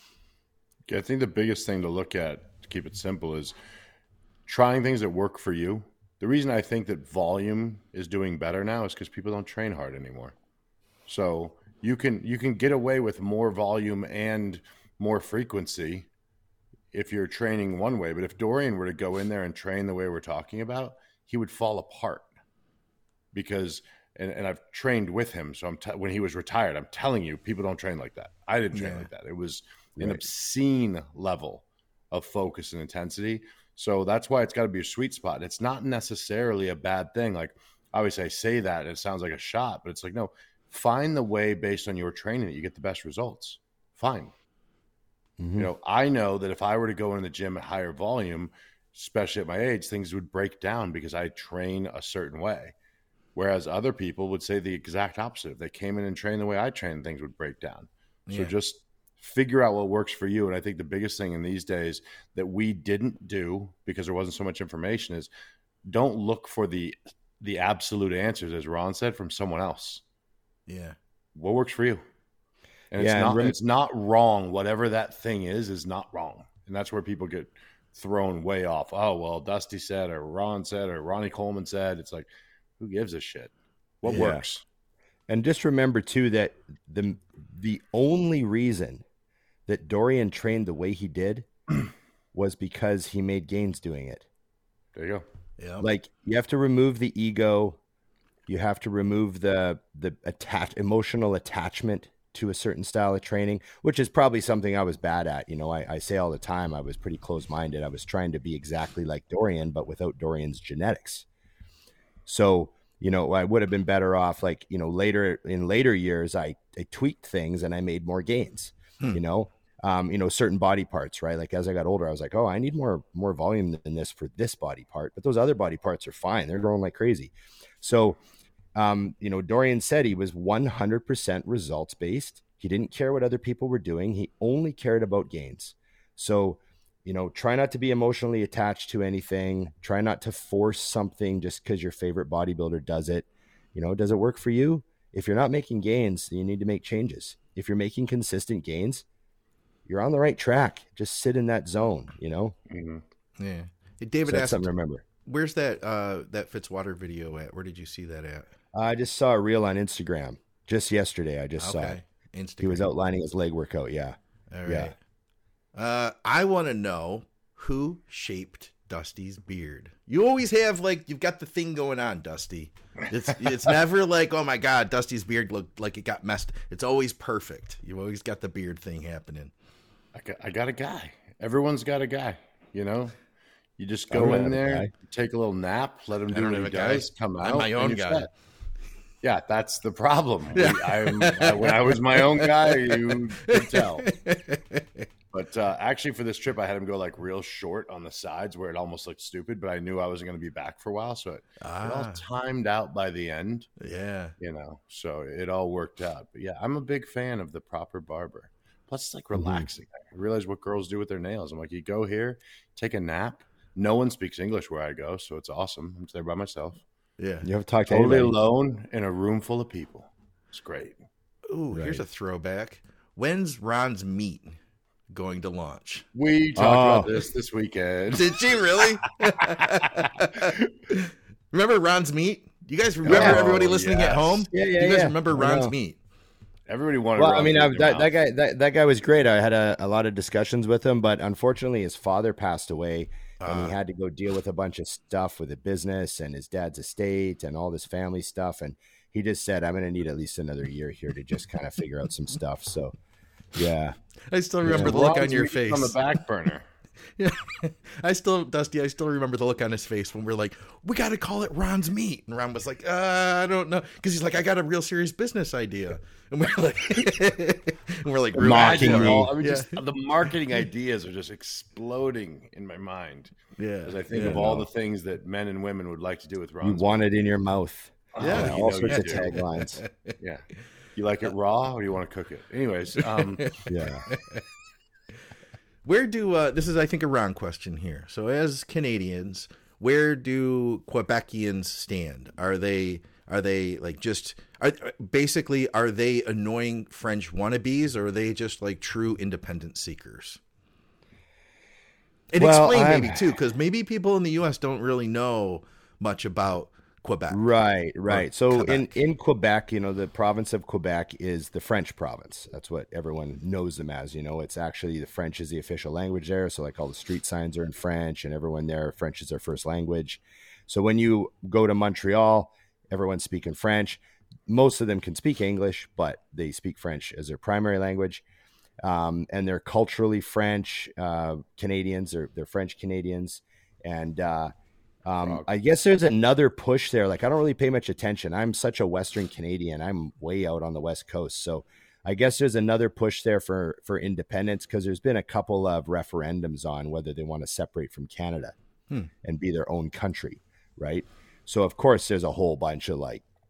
I think the biggest thing to look at, to keep it simple, is trying things that work for you. The reason I think that volume is doing better now is because people don't train hard anymore. So you can get away with more volume and more frequency if you're training one way. But if Dorian were to go in there and train the way we're talking about, he would fall apart. Because, and I've trained with him, so when he was retired, I'm telling you, people don't train like that. I didn't train like that. It was an obscene level of focus and intensity. So that's why it's got to be a sweet spot. It's not necessarily a bad thing. Like, obviously I say that and it sounds like a shot, but it's like, no, find the way based on your training that you get the best results. Fine. Mm-hmm. You know, I know that if I were to go in the gym at higher volume, especially at my age, things would break down because I train a certain way. Whereas other people would say the exact opposite. If they came in and trained the way I trained, things would break down. So just figure out what works for you. And I think the biggest thing in these days that we didn't do because there wasn't so much information is don't look for the absolute answers, as Ron said, from someone else. Yeah. What works for you? And it's not wrong. Whatever that thing is not wrong. And that's where people get thrown way off. Oh, well, Dusty said, or Ron said, or Ronnie Coleman said. It's like, who gives a shit? What works? And just remember too that the only reason that Dorian trained the way he did was because he made gains doing it. There you go. Yeah. Like you have to remove the ego. You have to remove the emotional attachment to a certain style of training, which is probably something I was bad at. You know, I say all the time, I was pretty close-minded. I was trying to be exactly like Dorian, but without Dorian's genetics. So, you know, I would have been better off, like, you know, in later years, I tweaked things and I made more gains, you know, certain body parts, right? Like as I got older, I was like, oh, I need more volume than this for this body part, but those other body parts are fine. They're growing like crazy. So, Dorian said he was 100% results based. He didn't care what other people were doing. He only cared about gains. So, you know, try not to be emotionally attached to anything. Try not to force something just because your favorite bodybuilder does it. You know, does it work for you? If you're not making gains, then you need to make changes. If you're making consistent gains, you're on the right track. Just sit in that zone, you know? Mm-hmm. Yeah. Hey, David so that's asked, something to remember. Where's that that Fitzwater video at? Where did you see that at? I just saw a reel on Instagram just yesterday. I just saw it. Instagram. He was outlining his leg workout. Yeah. All right. Yeah. I want to know who shaped Dusty's beard. You always have you've got the thing going on, Dusty. It's never like, oh my God, Dusty's beard looked like it got messed. It's always perfect. You've always got the beard thing happening. I got a guy. Everyone's got a guy, you know? You just go in there, take a little nap, let him do what he does, come out. I'm my own guy. Set. Yeah, that's the problem. When I was my own guy, you could tell. But actually, for this trip, I had him go real short on the sides where it almost looked stupid, but I knew I wasn't going to be back for a while. So it all timed out by the end. Yeah. So it all worked out. But yeah, I'm a big fan of the proper barber. Plus, it's relaxing. I realize what girls do with their nails. I'm like, you go here, take a nap. No one speaks English where I go, so it's awesome. I'm there by myself. Yeah. You ever talk to totally anybody? Alone in a room full of people. It's great. Ooh, Here's a throwback. When's Ron's Meat going to launch? We talked about this weekend. Did you really? Remember Ron's Meat? You guys remember everybody listening at home? Yeah, you guys remember Ron's Meat? Everybody wanted. Well, I mean, that guy was great. I had a lot of discussions with him, but unfortunately, his father passed away, and he had to go deal with a bunch of stuff with the business and his dad's estate and all this family stuff. And he just said, "I'm going to need at least another year here to just kind of figure out some stuff." So, yeah, I still remember the look on your face on the back burner. Yeah, Dusty, I still remember the look on his face when we're like, we got to call it Ron's Meat. And Ron was like, I don't know. Because he's like, I got a real serious business idea. And we're like, mocking me. The marketing ideas are just exploding in my mind. Yeah. As I think of all the things that men and women would like to do with Ron's Meat. You want it in your mouth. Yeah. All sorts of taglines. Yeah. You like it raw or do you want to cook it? Anyways. Yeah. Where do this is, I think, a Ron question here. So, as Canadians, where do Quebecians stand? Are they basically are they annoying French wannabes, or are they just true independence seekers? And explain maybe too, because maybe people in the U.S. don't really know much about Quebec. Right. So in Quebec, the province of Quebec is the French province. That's what everyone knows them as. It's actually the French is the official language there. So all the street signs are in French, and everyone there, French is their first language. So when you go to Montreal, everyone's speaking French. Most of them can speak English, but they speak French as their primary language. And they're culturally French Canadians, or they're French Canadians. And I guess there's another push there. I don't really pay much attention. I'm such a Western Canadian. I'm way out on the West Coast. So I guess there's another push there for independence, because there's been a couple of referendums on whether they want to separate from Canada and be their own country. Right. So, of course, there's a whole bunch of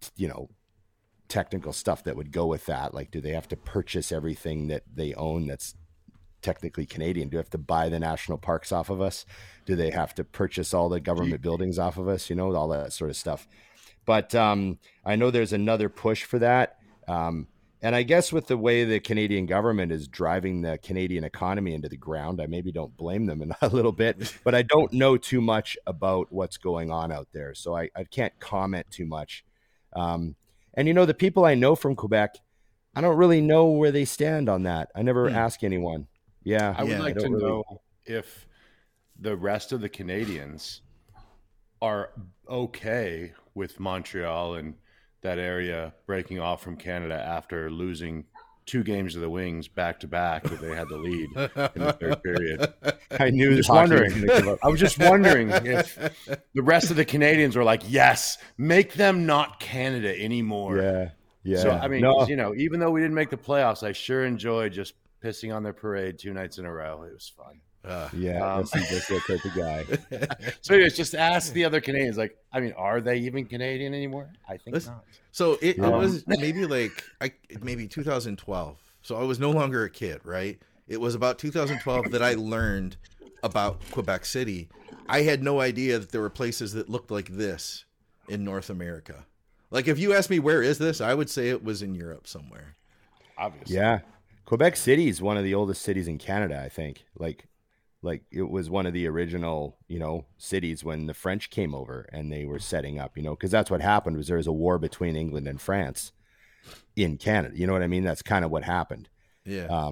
technical stuff that would go with that. Do they have to purchase everything that they own that's technically Canadian? Do they have to buy the national parks off of us? Do they have to purchase all the government buildings off of us? All that sort of stuff. But I know there's another push for that. And I guess with the way the Canadian government is driving the Canadian economy into the ground, I maybe don't blame them a little bit, but I don't know too much about what's going on out there. So I can't comment too much. And the people I know from Quebec, I don't really know where they stand on that. I never ask anyone. Yeah. I would like to know if the rest of the Canadians are okay with Montreal and that area breaking off from Canada after losing 2 games of the Wings back to back that they had the lead in the third period. I knew. I was just wondering if the rest of the Canadians were like, yes, make them not Canada anymore. Yeah. Yeah. So, I mean, even though we didn't make the playoffs, I sure enjoyed just pissing on their parade 2 nights in a row. It was fun. That's that type of guy. So anyways, just ask the other Canadians, are they even Canadian anymore? I think not. So it was maybe maybe 2012. So I was no longer a kid, right? It was about 2012 that I learned about Quebec City. I had no idea that there were places that looked like this in North America. If you asked me, where is this? I would say it was in Europe somewhere. Obviously. Yeah. Quebec City is one of the oldest cities in Canada, I think. Like it was one of the original, cities when the French came over and they were setting up, because that's what happened was there was a war between England and France in Canada. You know what I mean? That's kind of what happened. Yeah.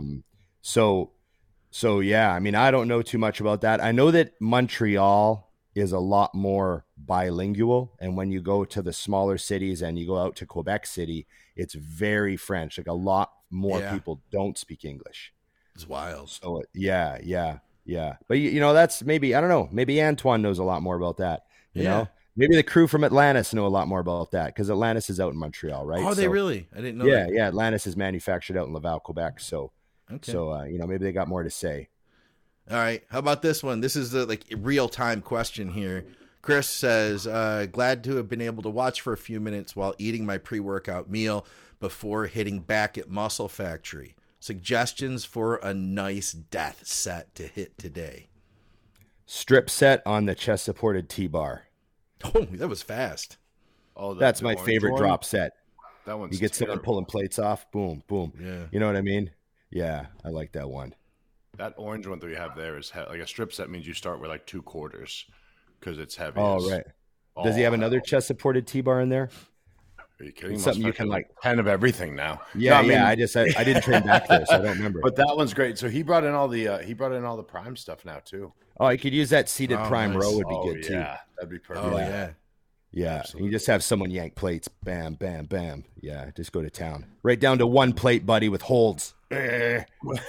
So yeah, I mean, I don't know too much about that. I know that Montreal is a lot more bilingual. And when you go to the smaller cities and you go out to Quebec City, it's very French. Like a lot more people don't speak English. It's wild. So yeah. But that's maybe, I don't know, maybe Antoine knows a lot more about that. You know, maybe the crew from Atlantis know a lot more about that because Atlantis is out in Montreal, right? Oh, they really? I didn't know that. Yeah. Atlantis is manufactured out in Laval, Quebec. So, maybe they got more to say. All right. How about this one? This is the real time question here. Chris says, glad to have been able to watch for a few minutes while eating my pre-workout meal before hitting back at Muscle Factory. Suggestions for a nice death set to hit today. Strip set on the chest supported T-bar. Oh, that was fast. Oh, that's my favorite drop set. That one's you get someone pulling plates off. Boom, boom. Yeah. You know what I mean? Yeah, I like that one. That orange one that we have there is like a strip set means you start with like 2 quarters because it's heavy. Oh, right. Does he have another chest supported T-bar in there? Are you kidding? Something you can like 10 of everything now. Yeah, I didn't train back there, so I don't remember. But that one's great. So he brought in all the Prime stuff now too. Oh, I could use that seated Prime row would be good too. Yeah, that'd be perfect. Oh yeah. Yeah, absolutely. You just have someone yank plates, bam, bam, bam. Yeah, just go to town. Right down to 1 plate, buddy, with holds. I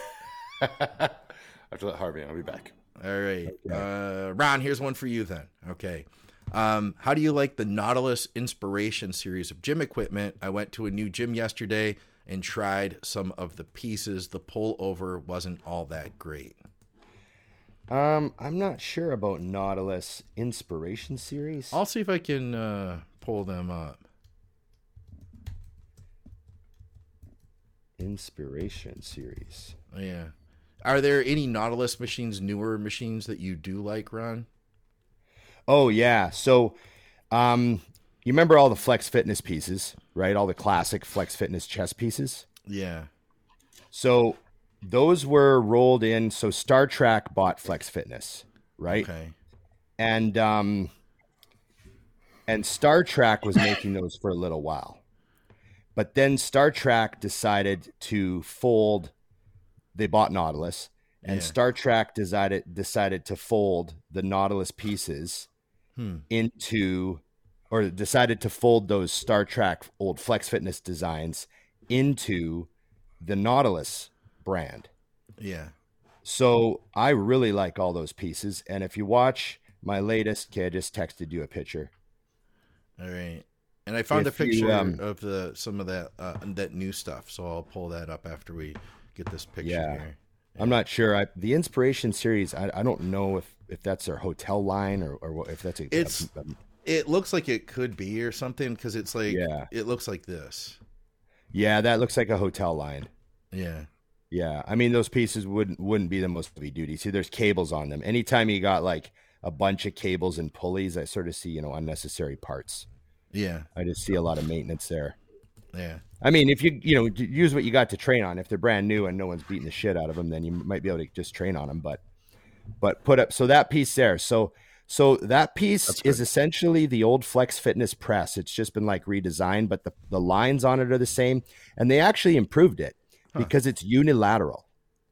have to let Harvey in. I'll be back. All right. Okay. Ron, here's one for you then. Okay. How do you like the Nautilus Inspiration series of gym equipment? I went to a new gym yesterday and tried some of the pieces. The pullover wasn't all that great. I'm not sure about Nautilus Inspiration series. I'll see if I can pull them up. Inspiration series. Yeah. Are there any Nautilus machines, newer machines that you do like, Ron? Oh, yeah. So, you remember all the Flex Fitness pieces, right? All the classic Flex Fitness chest pieces? Yeah. So, those were rolled in. So, Star Trek bought Flex Fitness, right? Okay. And Star Trek was making those for a little while. But then Star Trek decided to fold. They bought Nautilus, and Star Trek decided to fold the Nautilus pieces into, or decided to fold those Star Trek old Flex Fitness designs into the Nautilus brand. Yeah. So I really like all those pieces. And if you watch my latest, I just texted you a picture. All right. And I found a picture of some of that new stuff. So I'll pull that up after we get this picture here. I'm not sure. The Inspiration series, I don't know if that's their hotel line or if that's it looks like it could be or something because it's like it looks like this. Yeah, that looks like a hotel line. Yeah. Yeah. I mean, those pieces wouldn't be the most heavy duty. See, there's cables on them. Anytime you got like a bunch of cables and pulleys, I sort of see, unnecessary parts. Yeah. I just see a lot of maintenance there. Yeah. I mean, if you use what you got to train on, if they're brand new and no one's beating the shit out of them, then you might be able to just train on them. But put up, so that piece there. So that piece is essentially the old Flex Fitness press. It's just been like redesigned, but the lines on it are the same. And they actually improved it because it's unilateral.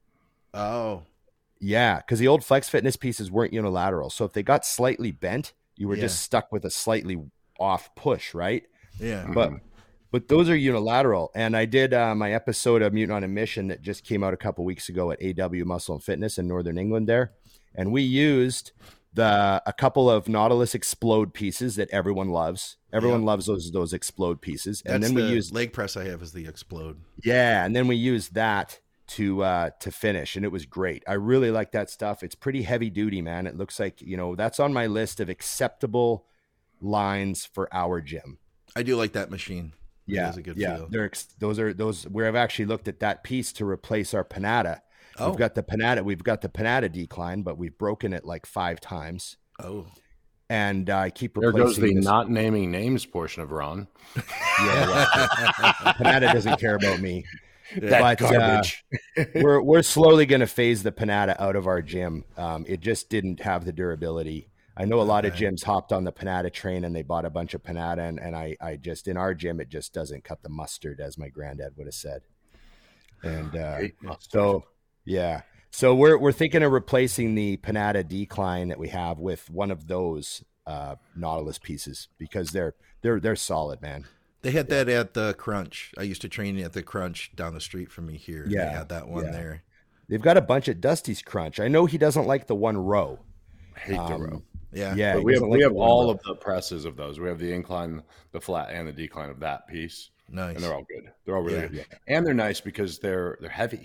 Oh. Yeah. Because the old Flex Fitness pieces weren't unilateral. So if they got slightly bent, you were just stuck with a slightly off push, right? Yeah. But those are unilateral. And I did my episode of Mutant on a Mission that just came out a couple weeks ago at AW Muscle and Fitness in Northern England there. And we used a couple of Nautilus Explode pieces that everyone loves. Everyone loves those Explode pieces. That's and then we used leg press I have is the Explode. Yeah, and then we used that to finish, and it was great. I really like that stuff. It's pretty heavy duty, man. It looks like, that's on my list of acceptable lines for our gym. I do like that machine. It has a good feel. Those where I've actually looked at that piece to replace our Panada. Oh. We've got the Panada decline, but we've broken it like 5 times. Oh. And I keep replacing. There goes the this. Not naming names portion of Ron. Yeah. Panada doesn't care about me. That But, garbage. we're slowly going to phase the Panada out of our gym. It just didn't have the durability. I know a lot of gyms hopped on the Panada train and they bought a bunch of Panada, and I just, in our gym, it just doesn't cut the mustard, as my granddad would have said. And so we're thinking of replacing the Panada decline that we have with one of those Nautilus pieces, because they're solid, man. They had that at the Crunch. I used to train at the Crunch down the street from me here. Yeah, they had that one there. They've got a bunch at Dusty's Crunch. I know he doesn't like the one row. I hate the row. Yeah, But we have all of the presses of those. We have the incline, the flat, and the decline of that piece. Nice. And they're all good. They're all really good. And they're nice because they're heavy.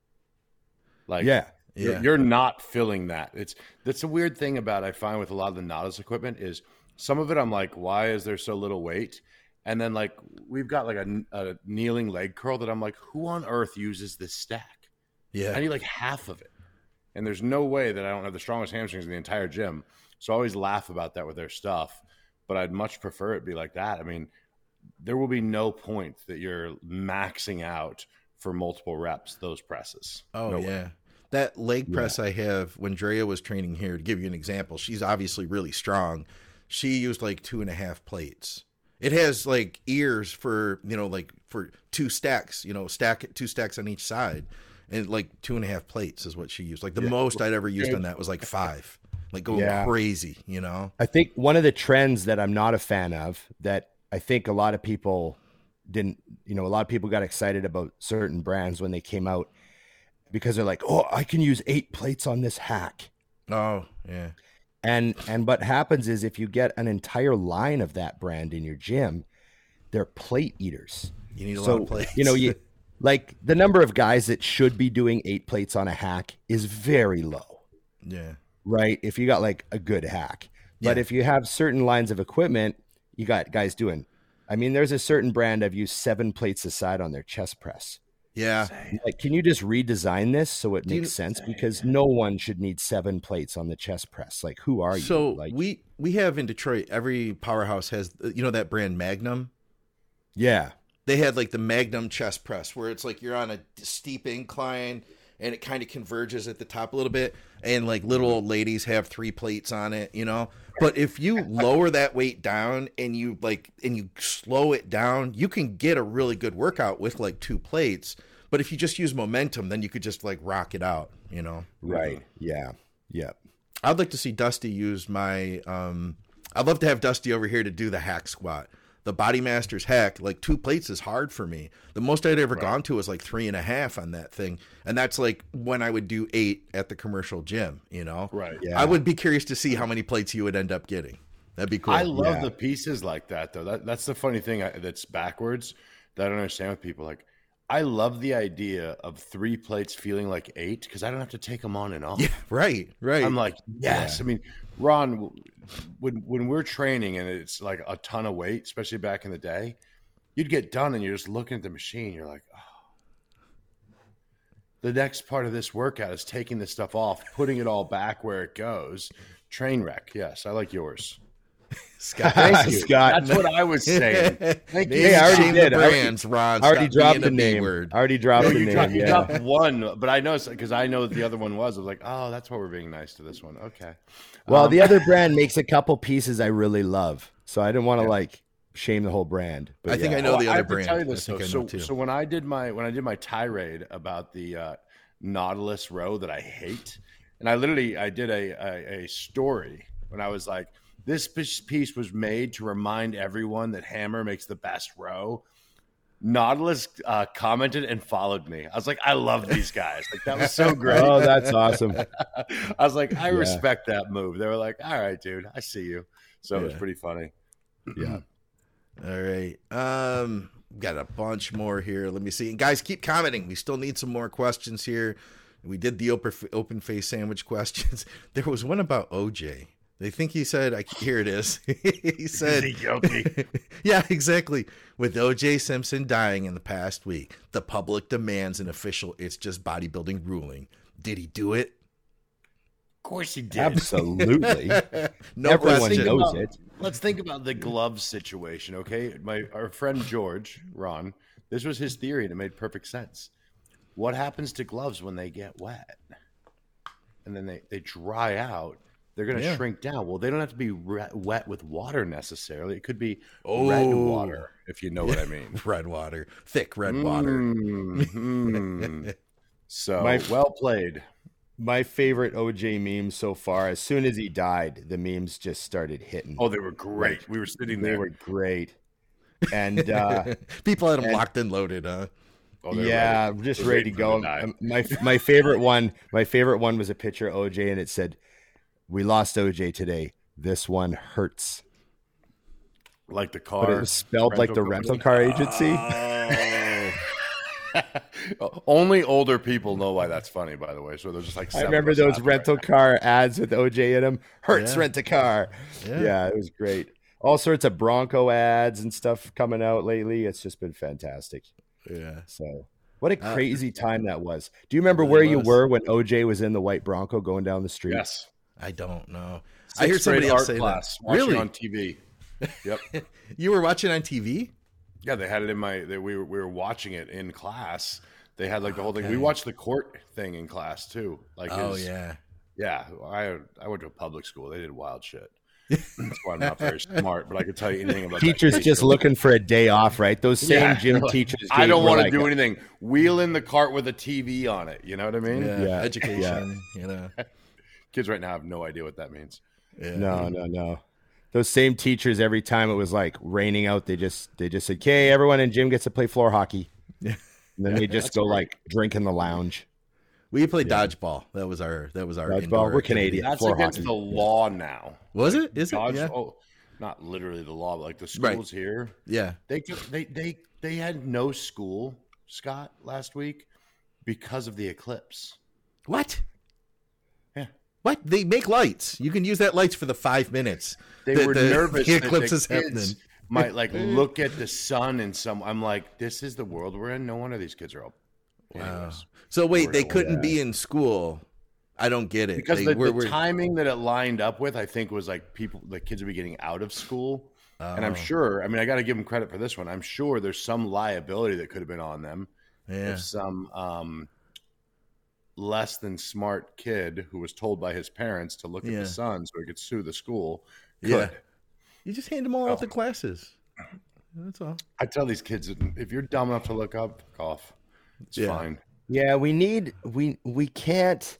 Like you're not filling that. That's a weird thing about, I find, with a lot of the Nautilus equipment, is some of it I'm like, why is there so little weight? And then like we've got like a kneeling leg curl that I'm like, who on earth uses this stack? Yeah. I need like half of it. And there's no way that I don't have the strongest hamstrings in the entire gym. So I always laugh about that with their stuff, but I'd much prefer it be like that. I mean, there will be no point that you're maxing out for multiple reps those presses. Oh, no yeah. way. That leg press I have, when Drea was training here, to give you an example, she's obviously really strong. She used like 2.5 plates. It has like ears for, like for 2 stacks, 2 stacks on each side. And like 2.5 plates is what she used. Like the most I'd ever used on that was like 5. Like going crazy, I think one of the trends that I'm not a fan of, that I think a lot of people didn't, a lot of people got excited about certain brands when they came out, because they're like, oh, I can use 8 plates on this hack. Oh, yeah. And what happens is, if you get an entire line of that brand in your gym, they're plate eaters. You need a lot of plates. Like the number of guys that should be doing 8 plates on a hack is very low. Yeah. Right? If you got like a good hack. But if you have certain lines of equipment, you got guys doing, there's a certain brand I've used 7 plates aside on their chest press. Yeah. Like, can you just redesign this so it makes sense? Because no one should need 7 plates on the chest press. Like, who are you? So like, we have in Detroit, every powerhouse has, that brand Magnum. Yeah. They had like the Magnum chest press, where it's like you're on a steep incline and it kind of converges at the top a little bit. And like little old ladies have 3 plates on it, But if you lower that weight down and you slow it down, you can get a really good workout with like 2 plates. But if you just use momentum, then you could just like rock it out, Right. Yeah. Yeah. I'd like to see Dusty use my, I'd love to have Dusty over here to do the hack squat. The Body Masters hack, like 2 plates is hard for me. The most I'd ever gone to was like 3.5 on that thing. And that's like when I would do 8 at the commercial gym, Right. Yeah. I would be curious to see how many plates you would end up getting. That'd be cool. I love the pieces like that, though. That's the funny thing that's backwards that I don't understand with people. Like, I love the idea of 3 plates feeling like 8, because I don't have to take them on and off. Yeah, right. I'm like, yes. I mean, Ron, when we're training and it's like a ton of weight, especially back in the day, you'd get done and you're just looking at the machine. You're like, oh, the next part of this workout is taking this stuff off, putting it all back where it goes. Train wreck. Yes, I like yours. Scott, Thank you. Scott. That's what I was saying. Thank you. Hey, I already Shame did. the brands, Ron. I already Stop dropped being the a name. B-word. I already dropped the You name. dropped one, but I know because I know what the other one was. I was like, oh, that's why we're being nice to this one. Okay. Well, the other brand makes a couple pieces I really love, so I didn't want to like shame the whole brand. But I think I know the I other have to brand. tell you this, I think though. I know too. So when I did my tirade about the Nautilus row that I hate, and I did a story when I was like, this piece was made to remind everyone that Hammer makes the best row. Nautilus commented and followed me. I was like, I love these guys. Like, that was so great. Oh, that's awesome. I was like, I respect that move. They were like, all right, dude, I see you. So it was pretty funny. Yeah. All right. Got a bunch more here. Let me see. And guys, keep commenting. We still need some more questions here. We did the open face sandwich questions. There was one about OJ. They think he said, here it is. He said, Is he guilty? Yeah, exactly. With OJ Simpson dying in the past week, the public demands an official It's Just Bodybuilding ruling. Did he do it? Of course he did. Absolutely. No Everyone question. knows about- it. Let's think about the glove situation, okay? Our friend George, Ron, This was his theory, and it made perfect sense. What happens to gloves when they get wet? And then they dry out. They're going to shrink down. Well, they don't have to be wet with water necessarily. It could be red water, if you know what I mean. Red water. Thick red water. So, well played. My favorite OJ meme so far, as soon as he died, the memes just started hitting. Oh, they were great. We were sitting there. They were great. And people had them locked and loaded, huh? Oh, yeah, ready. just ready to go. My favorite one was a picture of OJ, and it said, "We lost OJ today. This one hurts." Like the car. But it was spelled like the rental car agency. Only older people know why that's funny, by the way. So they're just like, I remember those rental car ads with OJ in them. Hertz rent a car. Yeah, it was great. All sorts of Bronco ads and stuff coming out lately. It's just been fantastic. Yeah. So what a crazy time that was. Do you remember where you were when OJ was in the white Bronco going down the street? Yes. I don't know. I heard somebody else say that. Really? On TV. Yep. You were watching on TV? Yeah, they had it in we were watching it in class. They had like the whole thing. We watched the court thing in class too. Like, yeah. I went to a public school. They did wild shit. That's why I'm not very smart, but I could tell you anything about teachers just looking for a day off, right? Those same gym teachers. I don't want to do anything. Wheel in the cart with a TV on it. You know what I mean? Yeah. Education. You know, kids right now have no idea what that means. Yeah. No. Those same teachers, every time it was like raining out, they just said, "Okay, everyone in gym gets to play floor hockey." Yeah. And then they just go like drink in the lounge. We played dodgeball. That was our dodgeball. We're Canadian. That's against the law now. Was it? Is it? Yeah. Oh, not literally the law, but like the schools here. Yeah. They had no school, Scott, last week because of the eclipse. What? Yeah. What? They make lights. You can use that lights for the 5 minutes. They were nervous the eclipse that is happening. Might like look at the sun and I'm like, this is the world we're in. No wonder these kids are all. Wow. So wait, they couldn't be in school. I don't get it. Because the timing that it lined up with, I think, was like the kids would be getting out of school. And I'm sure, I mean, I got to give them credit for this one. I'm sure there's some liability that could have been on them. Yeah. If some less than smart kid who was told by his parents to look at the sun so he could sue the school. Yeah. You just hand them all out to classes. That's all. I tell these kids, if you're dumb enough to look up, off. It's fine. Yeah, we can't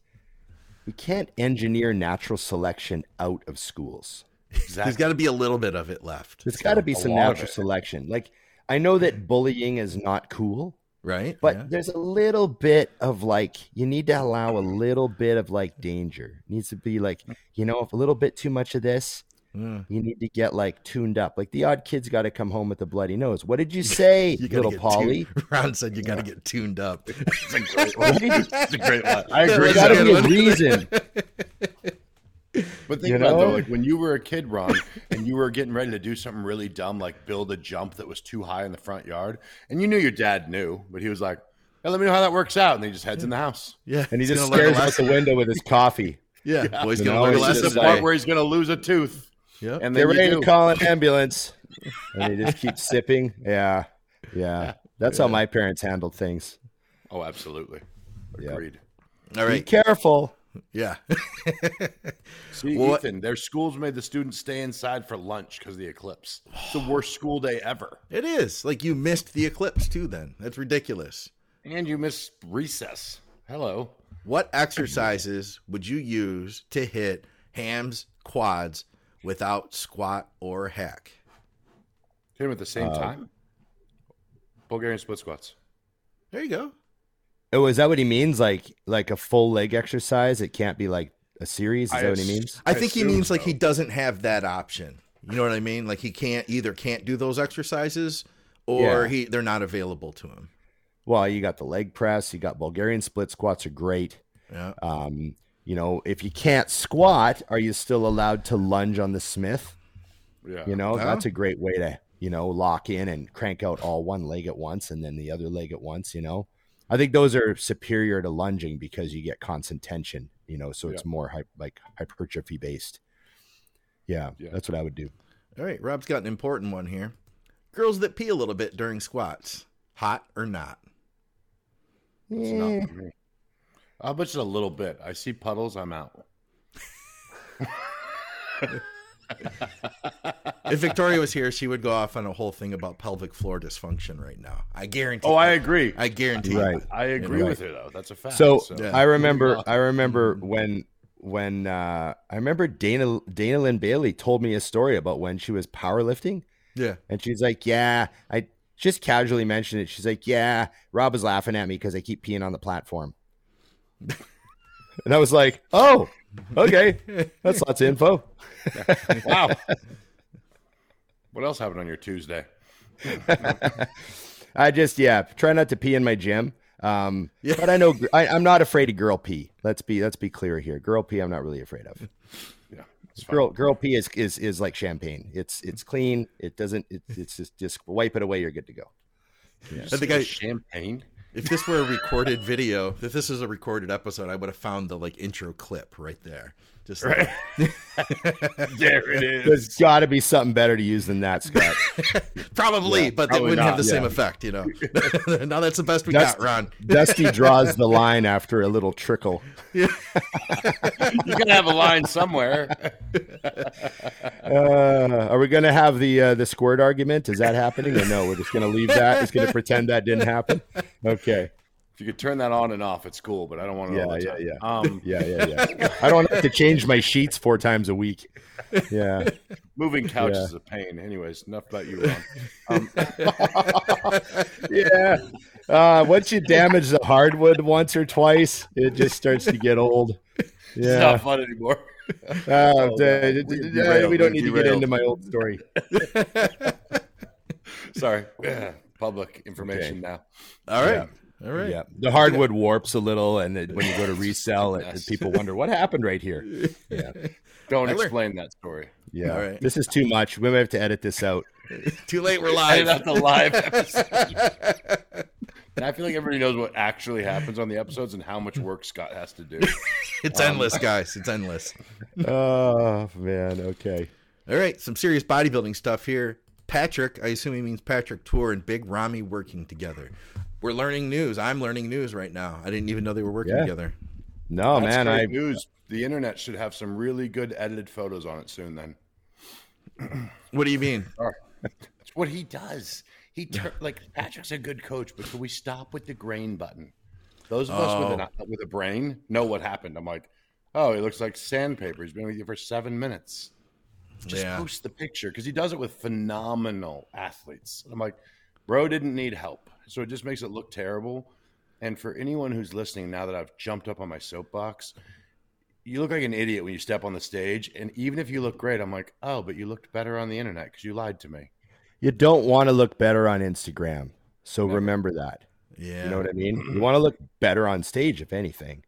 engineer natural selection out of schools. Exactly. There's got to be a little bit of it left. There's got to be some natural selection. Like, I know that bullying is not cool, right? But there's a little bit of like, you need to allow a little bit of like danger. It needs to be like, if a little bit too much of this, you need to get like tuned up. Like the odd kid's got to come home with a bloody nose. What did you say, little Polly? Ron said you got to get tuned up. It's a great one. It's a great one. I agree. There's got to be a reason. But think about it, though, like when you were a kid, Ron, and you were getting ready to do something really dumb, like build a jump that was too high in the front yard, and you knew your dad knew, but he was like, hey, let me know how that works out, and then he just heads in the house. Yeah, and he just stares out the window with his coffee. Yeah. Well, he's going to learn the part where he's going to lose a tooth. Yeah, and they're ready to call an ambulance, and he just keeps sipping. Yeah. That's how my parents handled things. Oh, absolutely. Agreed. All right, be careful. Yeah. See, Ethan, their schools made the students stay inside for lunch because of the eclipse. It's the worst school day ever. It is. Like, you missed the eclipse too then. That's ridiculous. And you missed recess. Hello. What exercises would you use to hit hams, quads without squat or hack? Hit them at the same time? Bulgarian split squats. There you go. Oh, is that what he means? Like a full leg exercise? It can't be like a series? Is that what he means? I think he means like he doesn't have that option. You know what I mean? Like he can't do those exercises or they're not available to him. Well, you got the leg press. You got Bulgarian split squats are great. Yeah. If you can't squat, are you still allowed to lunge on the Smith? Yeah. That's a great way to, lock in and crank out all one leg at once and then the other leg at once, I think those are superior to lunging because you get constant tension, so it's more hypertrophy based. Yeah, that's what I would do. All right. Rob's got an important one here. Girls that pee a little bit during squats. hot or not? It's not for me. I'll bet you a little bit. I see puddles, I'm out. If Victoria was here, she would go off on a whole thing about pelvic floor dysfunction right now. I guarantee. Oh, I agree. I guarantee. Right. I agree with her though. That's a fact. So Yeah. I remember when I remember Dana Lynn Bailey told me a story about when she was powerlifting. Yeah. And she's like, yeah, I just casually mentioned it. She's like, yeah, Rob was laughing at me because I keep peeing on the platform. And I was like, oh, okay. That's lots of info. Wow. What else happened on your Tuesday? I just, try not to pee in my gym. But I know I'm not afraid of girl pee. Let's be clear here. Girl pee, I'm not really afraid of. Yeah. Girl pee is like champagne. It's clean. It doesn't. It's just wipe it away. You're good to go. I think champagne. if this were a recorded video, if this is a recorded episode, I would have found the intro clip right there. Just right. There it is. There's got to be something better to use than that, Scott. Probably, but that wouldn't have the same effect, Now that's the best we got, Ron. Dusty draws the line after a little trickle. You're gonna have a line somewhere. Are we gonna have the squirt argument? Is that happening or no? We're just gonna leave that. Just gonna pretend that didn't happen. Okay. If you could turn that on and off, it's cool, but I don't want to know all the time. Yeah. I don't have to change my sheets 4 times a week. Yeah. Moving couches is a pain. Anyways, enough about you, Ron. Once you damage the hardwood once or twice, it just starts to get old. Yeah. It's not fun anymore. We don't need to get into my old story. Sorry. Public information now. All right. Yeah. All right. Yeah, the hardwood warps a little, and when you go to resell it, people wonder what happened right here. Yeah, don't explain that story. Yeah, all right. This is too much. We might have to edit this out. Too late. We're live. Edit out the live episode. And I feel like everybody knows what actually happens on the episodes and how much work Scott has to do. It's endless, guys. It's endless. Oh man. Okay. All right. Some serious bodybuilding stuff here. Patrick, I assume he means Patrick Tour and Big Ramy working together. We're learning news. I'm learning news right now. I didn't even know they were working together. No, That's man. great news. The internet should have some really good edited photos on it soon. Then. What do you mean? It's what he does. Patrick's a good coach, but can we stop with the grain button? Those of us with a brain know what happened. I'm like, oh, he looks like sandpaper. He's been with you for 7 minutes. Just post the picture because he does it with phenomenal athletes. I'm like, bro didn't need help. So it just makes it look terrible. And for anyone who's listening now that I've jumped up on my soapbox, you look like an idiot when you step on the stage. And even if you look great, I'm like, oh, but you looked better on the internet because you lied to me. You don't want to look better on Instagram. So remember that. Yeah. You know what I mean? You want to look better on stage, if anything.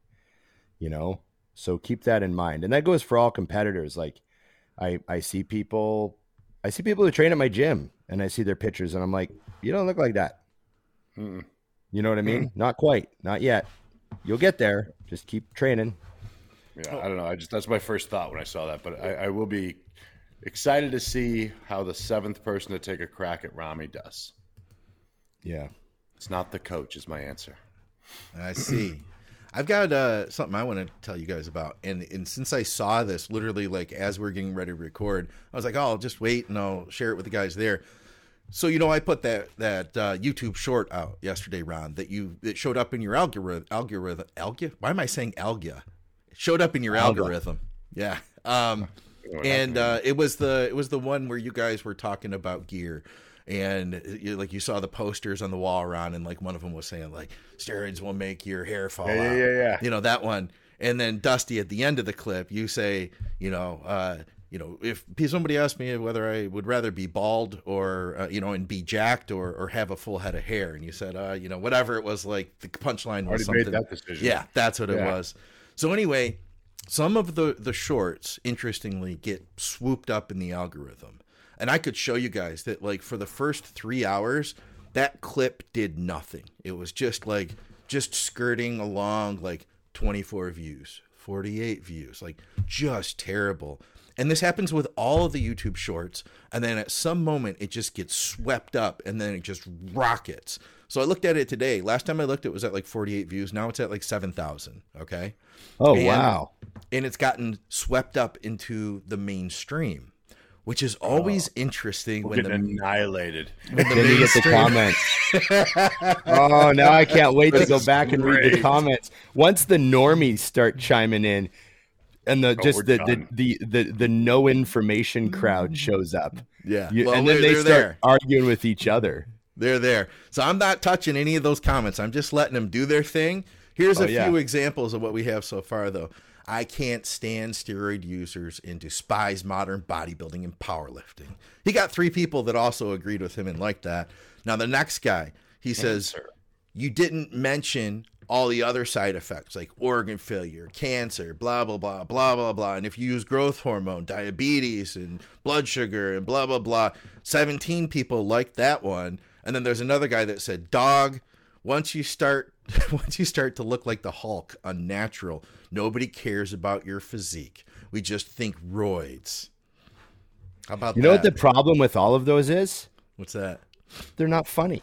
So keep that in mind. And that goes for all competitors. Like I see people who train at my gym and I see their pictures and I'm like, you don't look like that. Mm-mm. You know what I mean? Not quite. Not yet. You'll get there. Just keep training. Yeah, I don't know. That's my first thought when I saw that. But I will be excited to see how the 7th person to take a crack at Ramy does. Yeah. It's not the coach is my answer. I see. I've got something I want to tell you guys about. And since I saw this literally as we're getting ready to record, I was like, oh, I'll just wait and I'll share it with the guys there. So, I put that YouTube short out yesterday, Ron, that showed up in your algorithm. Why am I saying alga? It showed up in your algorithm. Yeah. It was the one where you guys were talking about gear. And you saw the posters on the wall, Ron, and one of them was saying steroids will make your hair fall out. Yeah. That one. And then Dusty, at the end of the clip, you say, if somebody asked me whether I would rather be bald or and be jacked or have a full head of hair, and you said whatever it was, the punchline was something. Made that decision. Yeah, that's what it was. So anyway, some of the shorts, interestingly, get swooped up in the algorithm. And I could show you guys that, for the first 3 hours, that clip did nothing. It was just skirting along, 24 views, 48 views, just terrible. And this happens with all of the YouTube shorts. And then at some moment, it just gets swept up and then it just rockets. So I looked at it today. Last time I looked, it was at like 48 views. Now it's at like 7,000. Okay. Oh, wow. And it's gotten swept up into the mainstream, which is always interesting when annihilated. Then you get the comments. Oh, now I can't wait to go back and read the comments. Once the normies start chiming in, and the no information crowd shows up. Yeah. And then they start arguing with each other. They're there. So I'm not touching any of those comments. I'm just letting them do their thing. Here's a few examples of what we have so far, though. I can't stand steroid users and despise modern bodybuilding and powerlifting. He got 3 people that also agreed with him and liked that. Now, the next guy, he says, you didn't mention all the other side effects like organ failure, cancer, blah, blah, blah, blah, blah, blah. And if you use growth hormone, diabetes and blood sugar and blah, blah, blah. 17 people liked that one. And then there's another guy that said, dog, once you start to look like the Hulk, unnatural, nobody cares about your physique. We just think roids. How about that? You know what the problem with all of those is? What's that? They're not funny.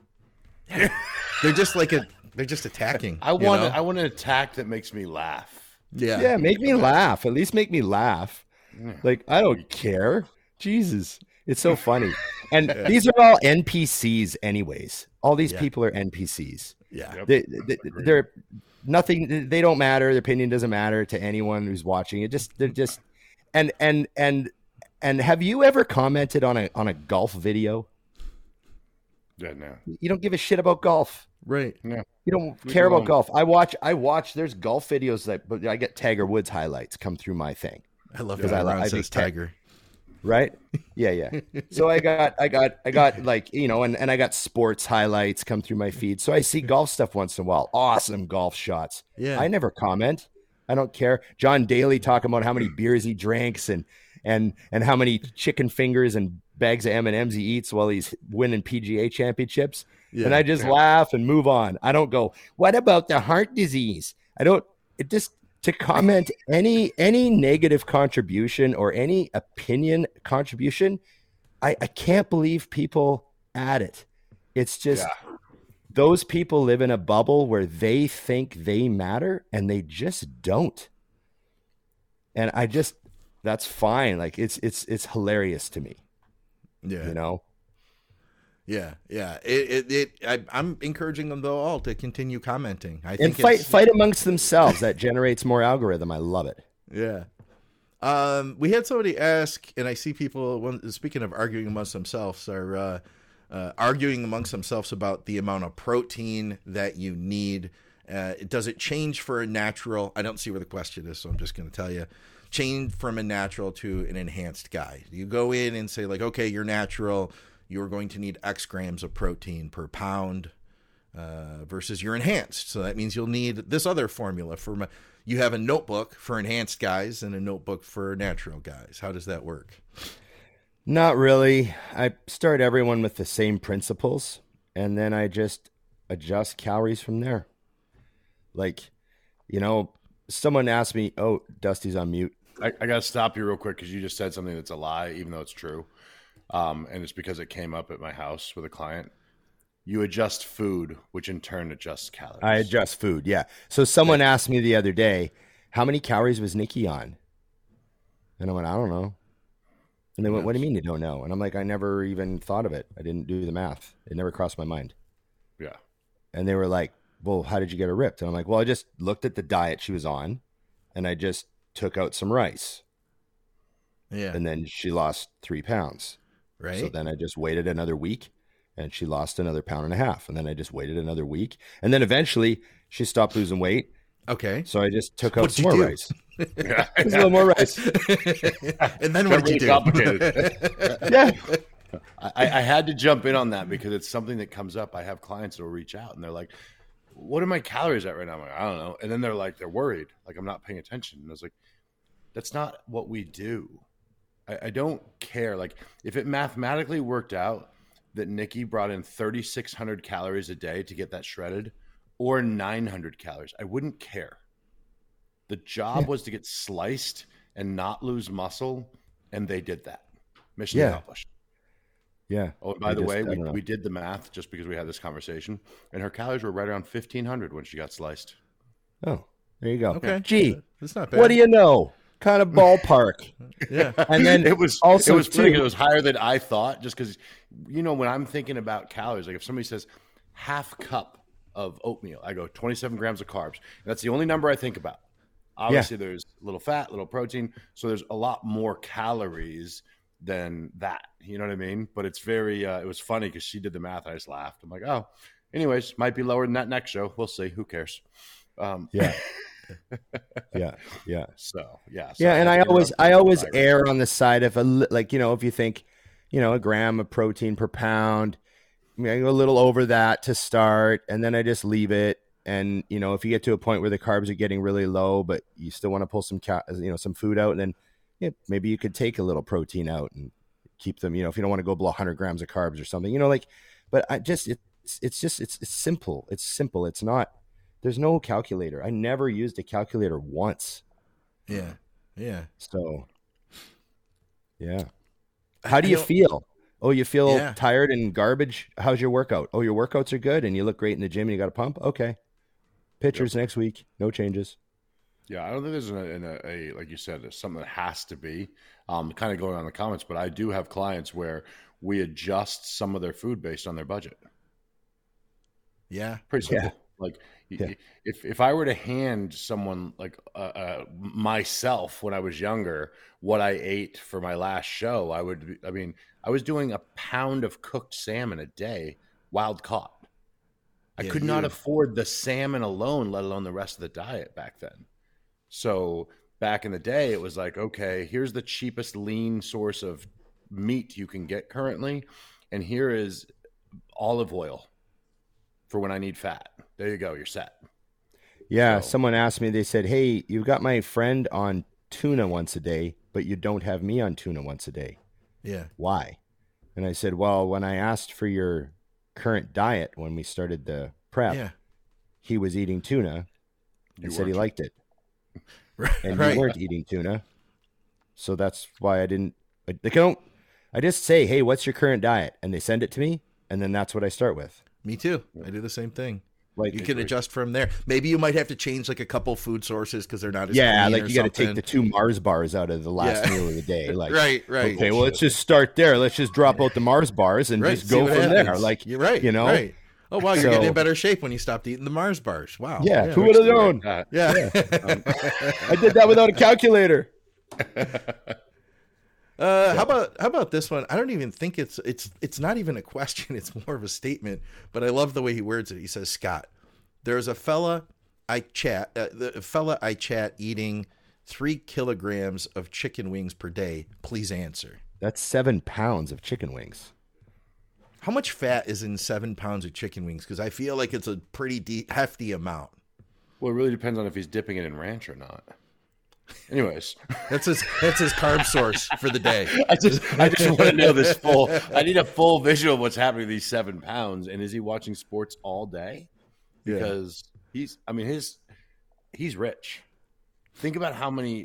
They're just attacking. I want an attack that makes me laugh. Yeah, make me laugh. At least make me laugh. Like, I don't care. Jesus. It's so funny. And these are all NPCs anyways. All these people are NPCs. Yeah. They're nothing. They don't matter. Their opinion doesn't matter to anyone who's watching it. They're just, and have you ever commented on a golf video? Yeah, no. You don't give a shit about golf. Right. No. You don't care about golf. I watch, there's golf videos but I get Tiger Woods highlights come through my thing. I love that. I says Tiger. Right? Yeah. So I got like, and I got sports highlights come through my feed. So I see golf stuff once in a while. Awesome golf shots. Yeah. I never comment. I don't care. John Daly talking about how many beers he drinks and how many chicken fingers and bags of M&Ms he eats while he's winning PGA championships. Yeah. And I just laugh and move on. I don't go, what about the heart disease? To comment any negative contribution or any opinion contribution, I can't believe people add it. It's just those people live in a bubble where they think they matter and they just don't. And that's fine. Like it's hilarious to me. Yeah. Yeah. I'm encouraging them though all to continue commenting. I think fight amongst themselves. That generates more algorithm. I love it. Yeah. We had somebody ask, and I see people. Speaking of arguing amongst themselves, are arguing amongst themselves about the amount of protein that you need. Does it change for a natural? I don't see where the question is, so I'm just going to tell you. Change from a natural to an enhanced guy. You go in and say like, okay, you're natural. You're going to need X grams of protein per pound versus you're enhanced. So that means you'll need this other formula you have a notebook for enhanced guys and a notebook for natural guys. How does that work? Not really. I start everyone with the same principles, and then I just adjust calories from there. Like, someone asked me, oh, Dusty's on mute. I got to stop you real quick because you just said something that's a lie, even though it's true. And it's because it came up at my house with a client. You adjust food, which in turn adjusts calories. I adjust food, yeah. So someone asked me the other day, how many calories was Nikki on? And I went, I don't know. And they went, what do you mean you don't know? And I'm like, I never even thought of it. I didn't do the math. It never crossed my mind. Yeah. And they were like, well, how did you get her ripped? And I'm like, well, I just looked at the diet she was on, and I just took out some rice. Yeah. And then she lost 3 pounds. Right. So then I just waited another week, and she lost another 1.5 pounds. And then I just waited another week. And then eventually she stopped losing weight. Okay. So I just took out some more rice. Yeah. A little more rice. And then what did you do? Complicated. Yeah. I had to jump in on that because it's something that comes up. I have clients that will reach out and they're like, what are my calories at right now? I'm like, I don't know. And then they're worried. Like, I'm not paying attention. And I was like, that's not what we do. I don't care. Like, if it mathematically worked out that Nikki brought in 3,600 calories a day to get that shredded or 900 calories, I wouldn't care. The job was to get sliced and not lose muscle, and they did that. Mission accomplished. Yeah. Oh, and by the way, we did the math just because we had this conversation, and her calories were right around 1,500 when she got sliced. Oh, there you go. Okay. Gee, that's not bad. What do you know? Kind of ballpark. Yeah. And then it was funny 'cause it was higher than I thought, just because, when I'm thinking about calories, like if somebody says half cup of oatmeal, I go 27 grams of carbs. And that's the only number I think about. Obviously, there's a little fat, little protein, so there's a lot more calories than that. You know what I mean? But it's very, it was funny because she did the math. I just laughed. I'm like, oh, anyways, might be lower than that next show. We'll see. Who cares? Yeah. So and I always err on the side of if you think, a gram of protein per pound, I go a little over that to start, and then I just leave it. And, if you get to a point where the carbs are getting really low, but you still want to pull some, some food out, then maybe you could take a little protein out and keep them, if you don't want to go below 100 grams of carbs or something, but it's simple. It's simple. It's not, there's no calculator. I never used a calculator once. Yeah. Yeah. So, yeah. How do you feel? Oh, you feel tired and garbage? How's your workout? Oh, your workouts are good and you look great in the gym and you got a pump? Okay. Pictures next week. No changes. Yeah, I don't think there's a like you said, there's something that has to be kind of going on in the comments, but I do have clients where we adjust some of their food based on their budget. Yeah. Pretty simple. Like if I were to hand someone like myself when I was younger what I ate for my last show, I was doing a pound of cooked salmon a day, wild caught. I could not afford the salmon alone, let alone the rest of the diet back then. So back in the day, it was like, okay, here's the cheapest lean source of meat you can get currently, and here is olive oil for when I need fat. There you go, you're set. Yeah, someone asked me, they said, hey, you've got my friend on tuna once a day, but you don't have me on tuna once a day. Yeah. Why? And I said, well, when I asked for your current diet when we started the prep, he was eating tuna and said he liked it. And you weren't eating tuna. So that's why I just say, hey, what's your current diet? And they send it to me, and then that's what I start with. Me too. I do the same thing. Like you can adjust from there. Maybe you might have to change like a couple food sources because they're not as like you got to take the 2 Mars bars out of the last meal of the day. Like right. Okay, well let's just start there. Let's just drop out the Mars bars and just go from there. Like you're right. Right. Oh wow, you're getting in better shape when you stopped eating the Mars bars. Wow. Yeah. Who would have known? Yeah. I did that without a calculator. How about this one? I don't even think it's not even a question. It's more of a statement, but I love the way he words it. He says, Scott, there's a fella I chat eating 3 kilograms of chicken wings per day. Please answer. That's 7 pounds of chicken wings. How much fat is in 7 pounds of chicken wings? Because I feel like it's a pretty hefty amount. Well, it really depends on if he's dipping it in ranch or not. Anyways, that's his carb source for the day. I just want to know this full. I need a full visual of what's happening to these 7 pounds. And is he watching sports all day? Because he's rich. Think about how many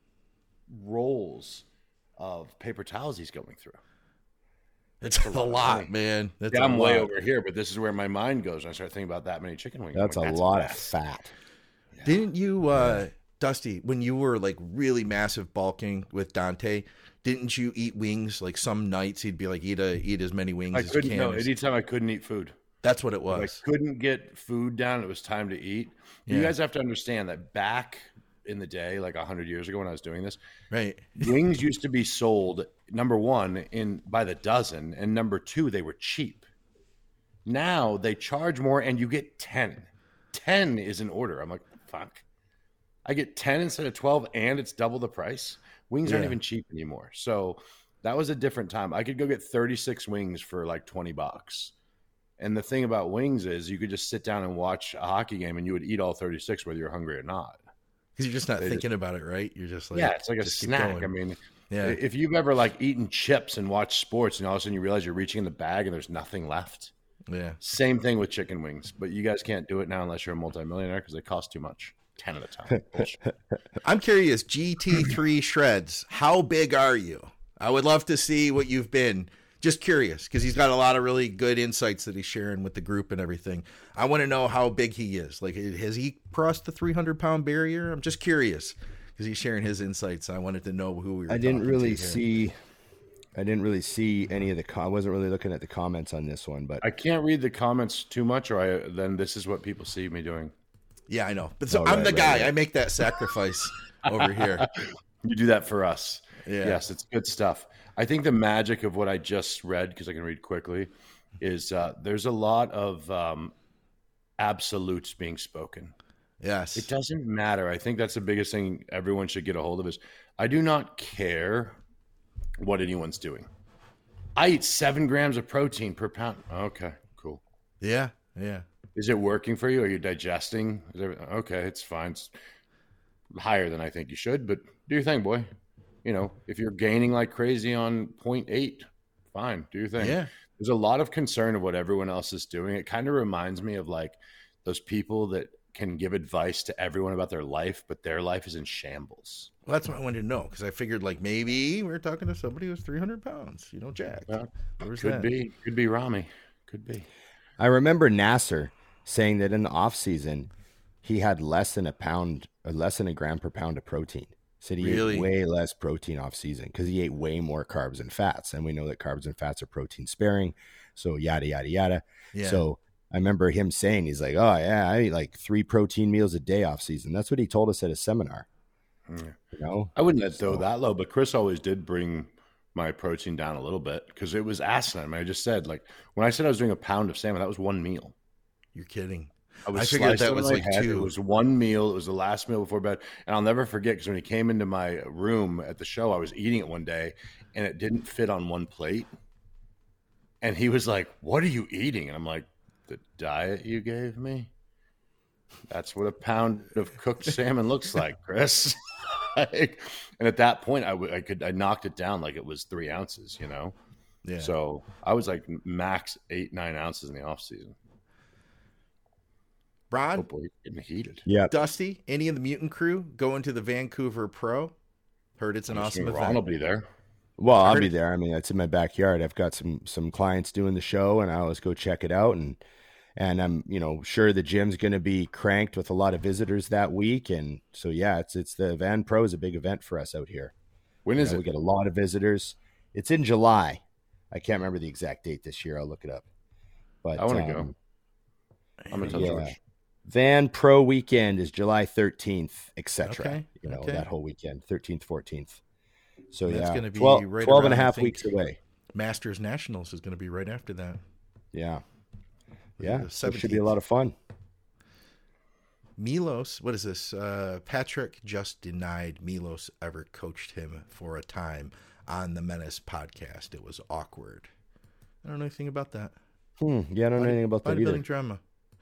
rolls of paper towels he's going through. It's a lot, man. I'm way over here, but this is where my mind goes when I start thinking about that many chicken wings. That's a lot of fat. Yeah. Didn't you, Dusty, when you were like really massive bulking with Dante, didn't you eat wings? Like some nights he'd be like, eat as many wings as you can. No, anytime I couldn't eat food. That's what it was. If I couldn't get food down, it was time to eat. You guys have to understand that back in the day, like 100 years ago when I was doing this, right? Wings used to be sold, number one, by the dozen, and number two, they were cheap. Now they charge more and you get 10. 10 is an order. I'm like, fuck. I get 10 instead of 12 and it's double the price. Wings aren't even cheap anymore. So that was a different time. I could go get 36 wings for like $20. And the thing about wings is you could just sit down and watch a hockey game and you would eat all 36 whether you're hungry or not. Because you're just not thinking about it, right? You're just like, it's like a snack. I mean, if you've ever like eaten chips and watched sports and all of a sudden you realize you're reaching in the bag and there's nothing left. Yeah. Same thing with chicken wings, but you guys can't do it now unless you're a multimillionaire because they cost too much. 10 at a time. I'm curious, GT3 shreds, how big are you? I would love to see what you've been. Just curious, because he's got a lot of really good insights that he's sharing with the group and everything. I want to know how big he is. Like, has he crossed the 300-pound barrier? I'm just curious because he's sharing his insights. I wanted to know who we were. I didn't really see any of the. I wasn't really looking at the comments on this one, but I can't read the comments too much, or then this is what people see me doing. Yeah, I know. But so I'm the guy. Right. I make that sacrifice over here. You do that for us. Yeah. Yes, it's good stuff. I think the magic of what I just read, because I can read quickly, is there's a lot of absolutes being spoken. Yes. It doesn't matter. I think that's the biggest thing everyone should get a hold of is I do not care what anyone's doing. I eat 7 grams of protein per pound. Okay, cool. Yeah, yeah. Is it working for you? Are you digesting? Okay, it's fine. It's higher than I think you should, but do your thing, boy. You know, if you're gaining like crazy on 0.8, fine, do your thing. Yeah. There's a lot of concern of what everyone else is doing. It kind of reminds me of like those people that can give advice to everyone about their life, but their life is in shambles. Well, that's what I wanted to know, because I figured like maybe we're talking to somebody who's 300 pounds, jacked. Could be Rami. Could be. I remember Nasser saying that in the off season, he had less than a gram per pound of protein. Said he ate way less protein off season because he ate way more carbs and fats. And we know that carbs and fats are protein sparing. So yada, yada, yada. Yeah. So I remember him saying, he's like, oh yeah, I eat like 3 protein meals a day off season. That's what he told us at a seminar. Yeah. I wouldn't go that low, but Chris always did bring my protein down a little bit because it was asinine. I just said, like, when I said I was doing a pound of salmon, that was 1 meal. You're kidding. I figured that was like 2. It was 1 meal. It was the last meal before bed. And I'll never forget because when he came into my room at the show, I was eating it one day and it didn't fit on one plate. And he was like, what are you eating? And I'm like, the diet you gave me? That's what a pound of cooked salmon looks like, Chris. And at that point, I knocked it down like it was 3 ounces, Yeah. So I was like max 8-9 ounces in the off season. Ron, oh boy, getting heated. Yeah. Dusty, any of the Mutant crew going to the Vancouver Pro? Heard it's an awesome event. Ron will be there. Well, I'll be there. I mean, it's in my backyard. I've got some clients doing the show, and I always go check it out. And I'm sure the gym's going to be cranked with a lot of visitors that week. And so yeah, it's the Van Pro is a big event for us out here. When is it? We get a lot of visitors. It's in July. I can't remember the exact date this year. I'll look it up. But I want to go. I'm gonna tell George. Van Pro weekend is July 13th, etc. Okay. That whole weekend, 13th, 14th. So that's going to be 12 right 12 around, and a half weeks away. Masters Nationals is going to be right after that. Yeah. Yeah. So it should be a lot of fun. Milos, what is this? Patrick just denied Milos ever coached him for a time on the Menace podcast. It was awkward. I don't know anything about that. Yeah, I don't know anything about that either. Bodybuilding drama.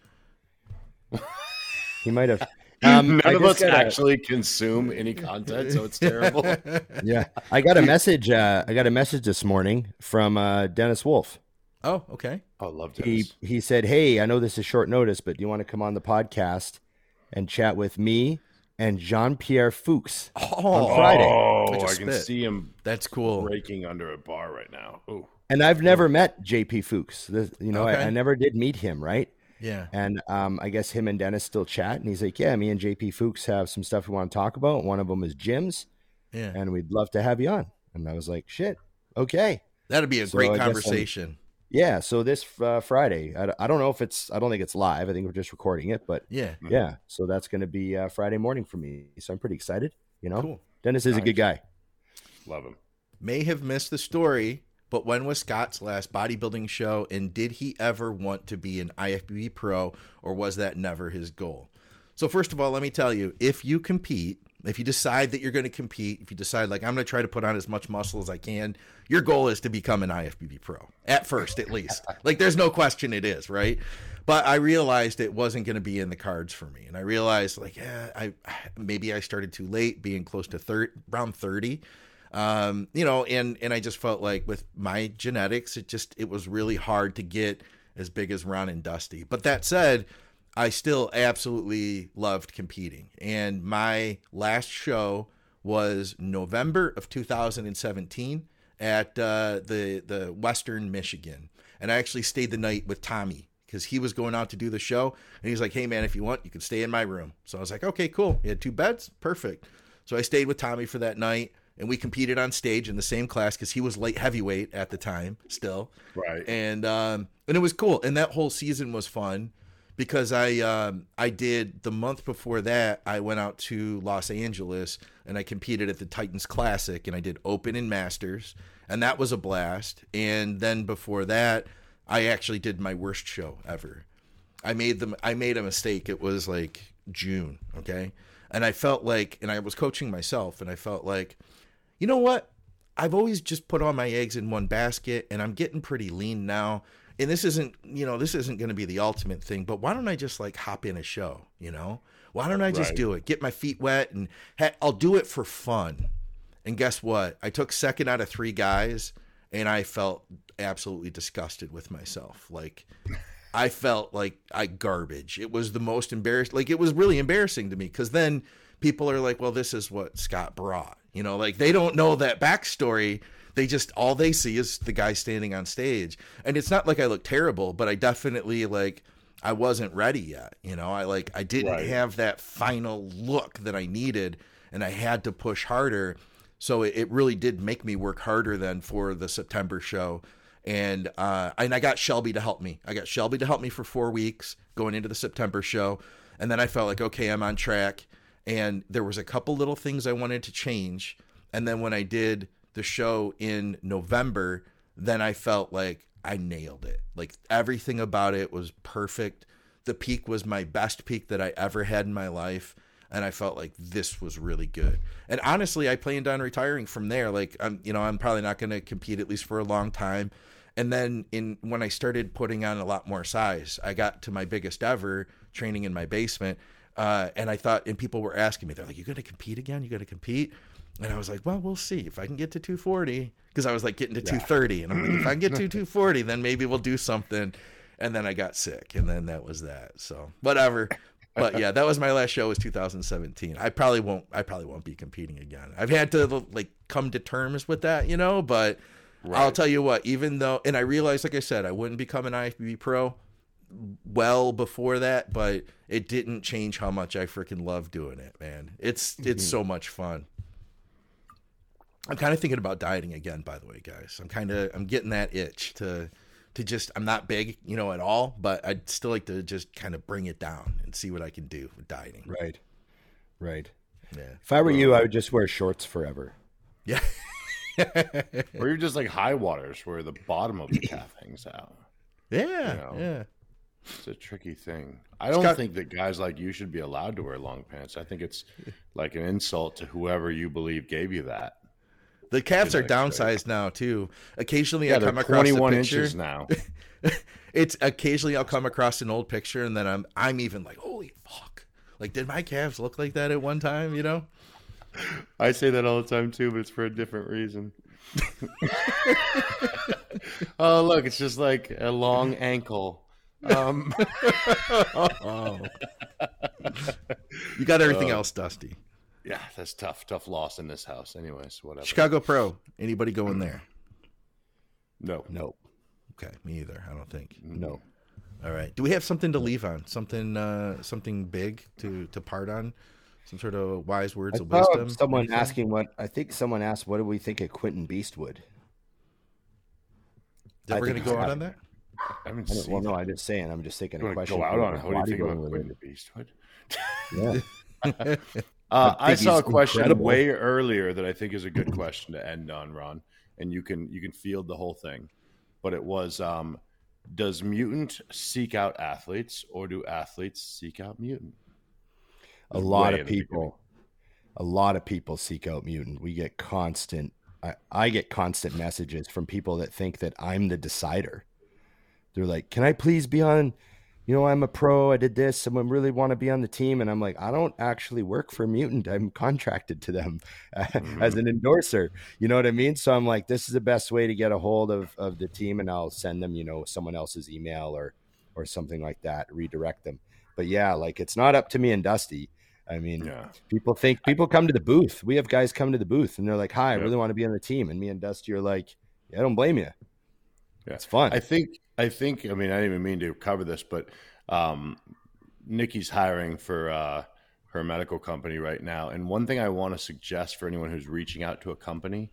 He might have. None of us actually consume any content, so it's terrible. Yeah, I got a message. I got a message this morning from Dennis Wolf. Oh, okay. I love Dennis. He said, "Hey, I know this is short notice, but do you want to come on the podcast and chat with me and Jean-Pierre Fuchs on Friday?" Oh, I can see him. That's cool. Breaking under a bar right now. Ooh. And I've never met JP Fuchs. Okay. I never did meet him, right? Yeah. And I guess him and Dennis still chat. And he's like, yeah, me and JP Fuchs have some stuff we want to talk about. One of them is gyms. Yeah. And we'd love to have you on. And I was like, shit, okay. That'd be a great conversation. Yeah. So this Friday, I don't know if I don't think it's live. I think we're just recording it. But yeah. So that's going to be Friday morning for me. So I'm pretty excited. Cool. Dennis is a good guy. Love him. May have missed the story, but when was Scott's last bodybuilding show, and did he ever want to be an IFBB pro, or was that never his goal? So first of all, let me tell you, if you compete, if you decide that you're going to compete, if you decide like I'm going to try to put on as much muscle as I can, your goal is to become an IFBB pro at first, at least. Like there's no question it is, right? But I realized it wasn't going to be in the cards for me, and I realized like, maybe I started too late, being close to around 30. And I just felt like with my genetics, it was really hard to get as big as Ron and Dusty. But that said, I still absolutely loved competing. And my last show was November of 2017. at the Western Michigan, and I actually stayed the night with Tommy because he was going out to do the show, and he's like, "Hey man, if you want, you can stay in my room." So I was like, "Okay, cool." He had 2 beds, perfect. So I stayed with Tommy for that night, and we competed on stage in the same class because he was light heavyweight at the time still, Right. and it was cool, and that whole season was fun. Because I did the month before that, I went out to Los Angeles and I competed at the Titans Classic, and I did Open and Masters, and that was a blast. And then before that, I actually did my worst show ever. I made a mistake. It was like June, okay, and I felt like, and I was coaching myself, and I felt like, you know what? I've always just put all my eggs in one basket, and I'm getting pretty lean now. And this isn't going to be the ultimate thing, but why don't I just like hop in a show, Why don't I just do it? Get my feet wet, and I'll do it for fun. And guess what? I took second out of 3 guys, and I felt absolutely disgusted with myself. Like, I felt like garbage. It was the most embarrassing. Like, it was really embarrassing to me, because then people are like, well, this is what Scott brought. Like, they don't know that backstory. They just, all they see is the guy standing on stage. And it's not like I look terrible, but I definitely, like, I wasn't ready yet. I didn't have that final look that I needed, and I had to push harder. So it really did make me work harder then for the September show. And I got Shelby to help me. I got Shelby to help me for 4 weeks going into the September show. And then I felt like, okay, I'm on track. And there was a couple little things I wanted to change. And then when I did the show in November, then I felt like I nailed it. Like, everything about it was perfect. The peak was my best peak that I ever had in my life. And I felt like this was really good. And honestly, I planned on retiring from there. Like, I'm probably not going to compete, at least for a long time. And then when I started putting on a lot more size, I got to my biggest ever training in my basement. And I thought, and people were asking me, they're like, "You going to compete again? You going to compete?" And I was like, well, we'll see if I can get to 240, because I was like getting to 230. And I'm like, if I can get to 240, then maybe we'll do something. And then I got sick, and then that was that. So whatever. But yeah, that was my last show, was 2017. I probably won't be competing again. I've had to like come to terms with that, but I'll tell you what, even though, and I realized, like I said, I wouldn't become an IFBB pro well before that, but it didn't change how much I freaking love doing it, man. It's so much fun. I'm kind of thinking about dieting again, by the way, guys. I'm getting that itch to just, I'm not big, at all, but I'd still like to just kind of bring it down and see what I can do with dieting. Right. Yeah. If I were you, I would just wear shorts forever. Yeah. Or you're just like high waters where the bottom of the calf hangs out. Yeah. Yeah. It's a tricky thing. I don't think that guys like you should be allowed to wear long pants. I think it's like an insult to whoever you believe gave you that. The calves are downsized now too. Occasionally, I come across 21 a picture. inches now. It's occasionally I'll come across an old picture, and then I'm even like, holy fuck! Like, did my calves look like that at one time? I say that all the time too, but it's for a different reason. Oh, look, it's just like a long ankle. You got everything else, Dusty. Yeah, that's tough loss in this house. Anyways, whatever. Chicago Pro. Anybody going there? No. Okay, me either. I don't think. No. All right. Do we have something to leave on? Something big to part on? Some sort of wise words of wisdom? Someone asked, what do we think of Quentin Beastwood? That we're going to go out on that? I'm just saying. I'm just thinking a question. Go out on it. What do you think about Quentin Beastwood? Yeah. I saw a question way earlier that I think is a good question to end on, Ron, and you can field the whole thing. But it was, does mutant seek out athletes, or do athletes seek out mutant? A lot of people seek out mutant. We get constant. I get constant messages from people that think that I'm the decider. They're like, "Can I please be on? I'm a pro. I did this. Someone really want to be on the team." And I'm like, I don't actually work for Mutant. I'm contracted to them as an endorser. You know what I mean? So I'm like, this is the best way to get a hold of the team, and I'll send them, someone else's email or something like that, redirect them. But yeah, like, it's not up to me and Dusty. I mean, Yeah. people come to the booth. We have guys come to the booth and they're like, "Hi, I really want to be on the team." And me and Dusty are like, "Yeah, I don't blame you. Yeah. It's fun." I think. I mean, I didn't even mean to cover this, but Nikki's hiring for her medical company right now. And one thing I want to suggest for anyone who's reaching out to a company,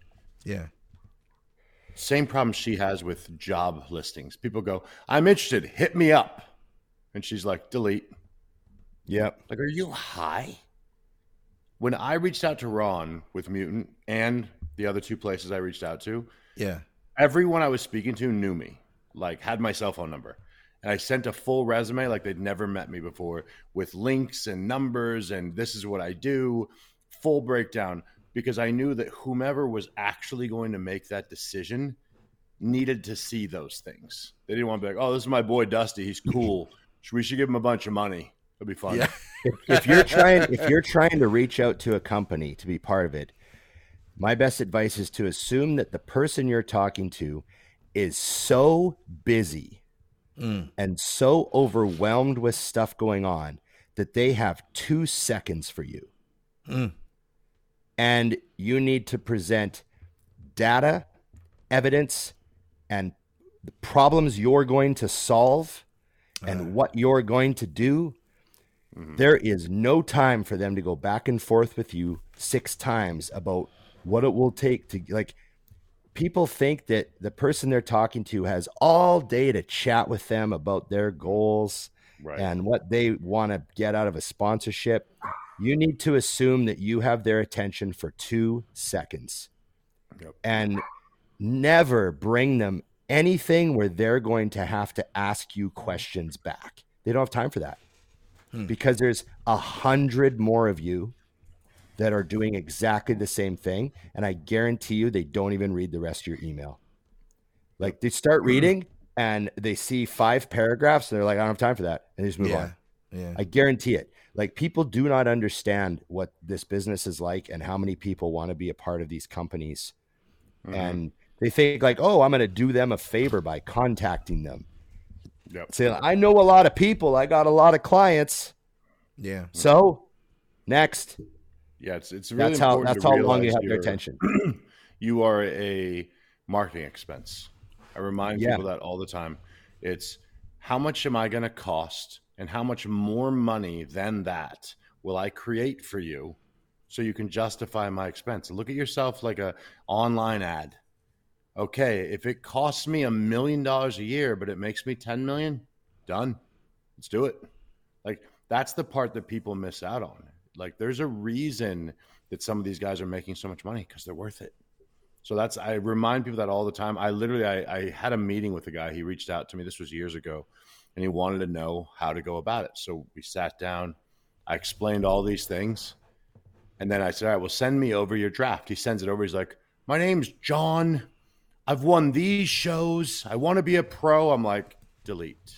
same problem she has with job listings. People go, "I'm interested. Hit me up," and she's like, "Delete." Yep. Like, are you high? When I reached out to Ron with Mutant and the other two places I reached out to, everyone I was speaking to knew me, like had my cell phone number. And I sent a full resume like they'd never met me before with links and numbers and this is what I do, full breakdown, because I knew that whomever was actually going to make that decision needed to see those things. They didn't want to be like, "Oh, this is my boy Dusty. He's cool. We should give him a bunch of money. It'll be fun." Yeah. If you're trying to reach out to a company to be part of it, my best advice is to assume that the person you're talking to is so busy and so overwhelmed with stuff going on that they have 2 seconds for you. And you need to present data, evidence, and the problems you're going to solve and what you're going to do. There is no time for them to go back and forth with you 6 times about what it will take to, like, people think that the person they're talking to has all day to chat with them about their goals and what they want to get out of a sponsorship. You need to assume that you have their attention for 2 seconds and never bring them anything where they're going to have to ask you questions back. They don't have time for that because there's 100 more of you that are doing exactly the same thing. And I guarantee you, they don't even read the rest of your email. Like, they start reading and they see 5 paragraphs and they're like, "I don't have time for that." And they just move on. Yeah. I guarantee it. Like, people do not understand what this business is like and how many people want to be a part of these companies. And they think like, "Oh, I'm going to do them a favor by contacting them." Say, "I know a lot of people. I got a lot of clients." Yeah. So next. Yeah, it's really that's important. how long you have their attention. You are a marketing expense. I remind people that all the time. It's how much am I going to cost, and how much more money than that will I create for you, so you can justify my expense. Look at yourself like a online ad. Okay, if it costs me $1 million a year, but it makes me 10 million, done. Let's do it. Like, that's the part that people miss out on. Like, there's a reason that some of these guys are making so much money, because they're worth it. So I remind people that all the time. I had a meeting with a guy. He reached out to me. This was years ago, and he wanted to know how to go about it. So we sat down. I explained all these things. And then I said, "All right, well, send me over your draft." He sends it over. He's like, "My name's John. I've won these shows. I want to be a pro." I'm like, "Delete.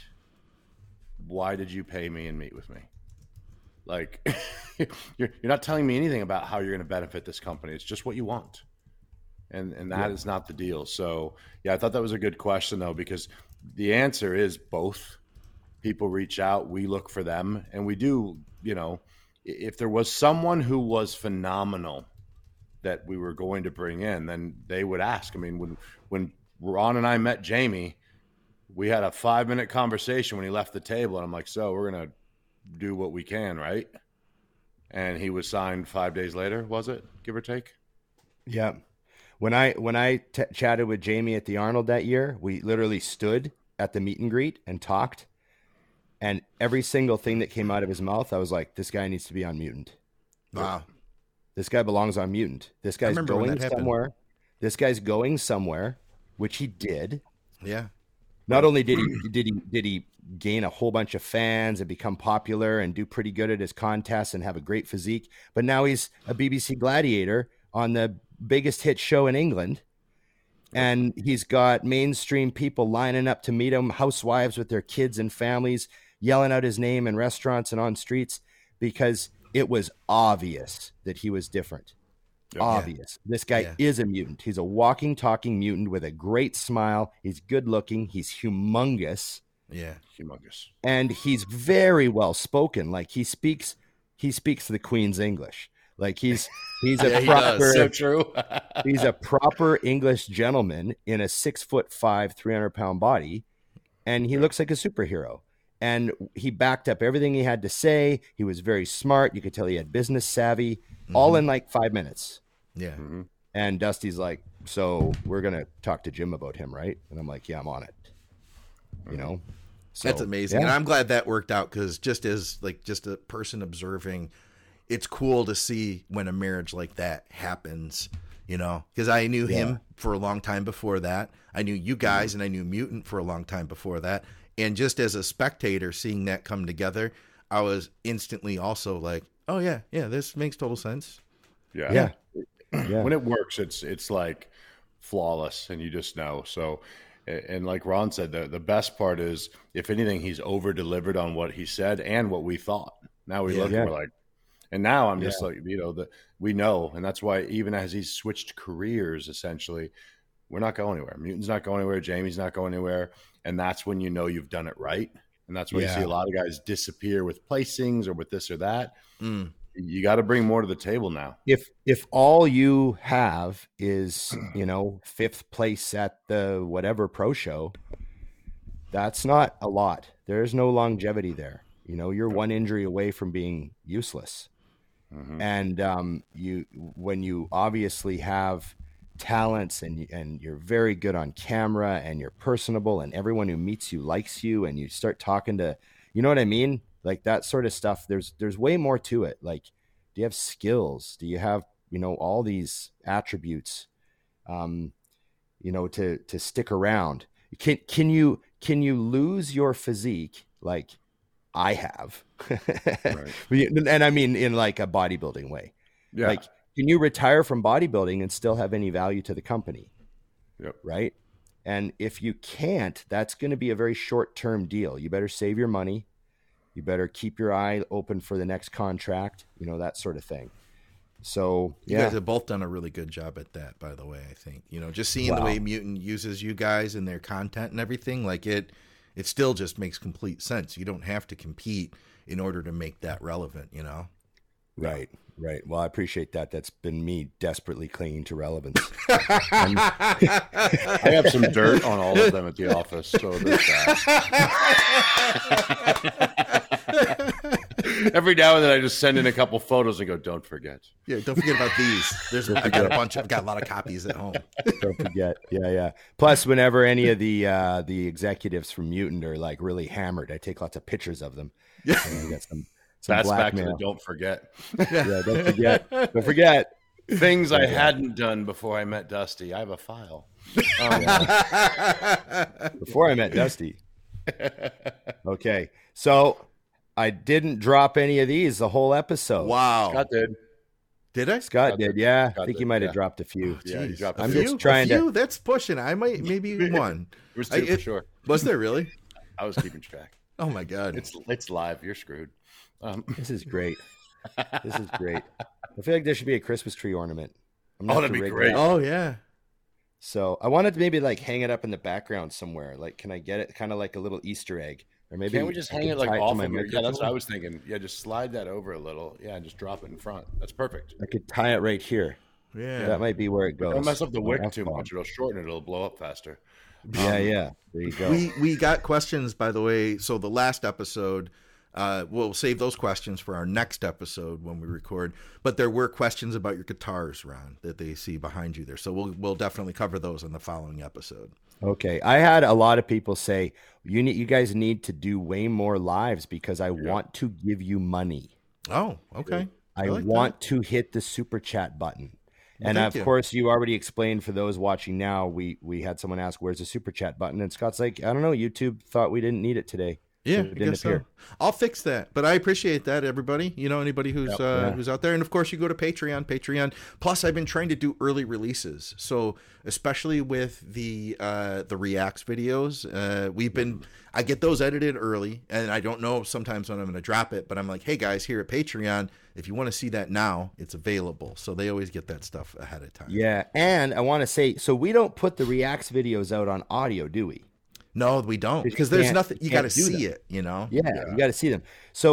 Why did you pay me and meet with me?" Like, you're not telling me anything about how you're going to benefit this company. It's just what you want. And that is not the deal. So, yeah, I thought that was a good question, though, because the answer is both. People reach out, we look for them, and we do, if there was someone who was phenomenal that we were going to bring in, then they would ask. I mean, when Ron and I met Jamie, we had a 5-minute conversation when he left the table, and I'm like, "So we're going to do what we can, right?" And he was signed 5 days later, was it, give or take? Yeah. When I chatted with Jamie at the Arnold that year, we literally stood at the meet and greet and talked, and every single thing that came out of his mouth, I was like, "This guy needs to be on Mutant. Wow. This guy belongs on Mutant. This guy's going somewhere. This guy's going somewhere," which he did. Yeah. Not only did he gain a whole bunch of fans and become popular and do pretty good at his contests and have a great physique, but now he's a BBC Gladiator on the biggest hit show in England. And he's got mainstream people lining up to meet him, housewives with their kids and families, yelling out his name in restaurants and on streets, because it was obvious that he was different. Obvious. This guy is a mutant. He's a walking, talking mutant with a great smile. He's good looking. He's humongous. Yeah. Humongous. And he's very well spoken. Like, he speaks he speaks the Queen's English. Like he's a Yeah, proper, So true. he's a proper English gentleman in a 6'5", 300-pound body, and he looks like a superhero. And he backed up everything he had to say. He was very smart. You could tell he had business savvy, all in like 5 minutes. Yeah. And Dusty's like, so we're going to talk to Jim about him, right? And I'm like, yeah, I'm on it. You know? So, That's amazing. yeah. And I'm glad that worked out, because just as like just a person observing, it's cool to see when a marriage like that happens, you know, because I knew him for a long time before that. I knew you guys and I knew Mutant for a long time before that. And just as a spectator seeing that come together, I was instantly also like, oh yeah, this makes total sense. Yeah. When it works, it's like flawless, and you just know. So, and like Ron said, the best part is, if anything, he's over delivered on what he said and what we thought. Now we look and we're like, and now I'm just like, you know, we know, and that's why even as he's switched careers, essentially, we're not going anywhere. Mutant's not going anywhere. Jamie's not going anywhere, and that's when you know you've done it right. And that's why you see a lot of guys disappear with placings or with this or that. You got to bring more to the table now. If all you have is, you know, 5th place at the whatever pro show, that's not a lot. There's no longevity there. You know, you're one injury away from being useless. And when you obviously have talents and you're very good on camera and you're personable and everyone who meets you likes you, and you start talking to, you know what I mean? Like that sort of stuff. There's way more to it. Like, do you have skills? Do you have, you know, all these attributes, you know, to stick around? Can you lose your physique like I have? Right. And I mean, in like a bodybuilding way. Yeah. Like, can you retire from bodybuilding and still have any value to the company? Yep. Right. And if you can't, that's going to be a very short-term deal. You better save your money. You better keep your eye open for the next contract, you know, that sort of thing. So you guys have both done a really good job at that, by the way. I think, you know, just seeing the way Mutant uses you guys and their content and everything, like it still just makes complete sense. You don't have to compete in order to make that relevant, you know? Right. Well, I appreciate that. That's been me desperately clinging to relevance. I have some dirt on all of them at the office, so there's that. Every now and then I just send in a couple photos and go, don't forget. Yeah, don't forget about these. I've got a lot of copies at home. Don't forget. Yeah. Plus, whenever any of the executives from Mutant are like really hammered, I take lots of pictures of them. Yeah. And I got some that's blackmail. back to the don't forget. Yeah, don't forget. Don't forget. Things I hadn't done before I met Dusty. I have a file. Before I met Dusty. Okay. So I didn't drop any of these the whole episode. Wow. Scott did. Did I? Scott did, yeah. I think he might have dropped a few. Yeah, he dropped a few. few. I'm just trying to. That's pushing. I might, maybe one. It was two for sure. Was there really? I was keeping track. Oh my God. It's live. You're screwed. This is great. This is great. I feel like there should be a Christmas tree ornament. That'd be great. Oh yeah. So I wanted to maybe like hang it up in the background somewhere. Like, can I get it kind of like a little Easter egg? Or maybe can't we just hang it like off of your, yeah, that's what I was thinking. Yeah, just slide that over a little. Yeah, and just drop it in front. That's perfect. I could tie it right here. Yeah. That might be where it goes. Don't mess up the wick too much. It'll shorten it. It'll blow up faster. Yeah. There you go. We got questions, by the way. So the last episode, we'll save those questions for our next episode when we record. But there were questions about your guitars, Ron, that they see behind you there. So we'll definitely cover those in the following episode. Okay. I had a lot of people say, you guys need to do way more lives because I want to give you money. Oh, okay. I like want to hit the super chat button. And of course, you already explained for those watching now, we had someone ask, where's the super chat button? And Scott's like, I don't know. YouTube thought we didn't need it today. Yeah, I guess so. I'll fix that. But I appreciate that, everybody. You know, anybody who's who's out there. And of course, you go to Patreon. Plus, I've been trying to do early releases. So especially with the Reacts videos, I get those edited early. And I don't know sometimes when I'm going to drop it. But I'm like, hey, guys, here at Patreon, if you want to see that now, it's available. So they always get that stuff ahead of time. Yeah. And I want to say, so we don't put the Reacts videos out on audio, do we? No, we don't, because there's nothing. You got to see it, you know. Yeah, you got to see them. So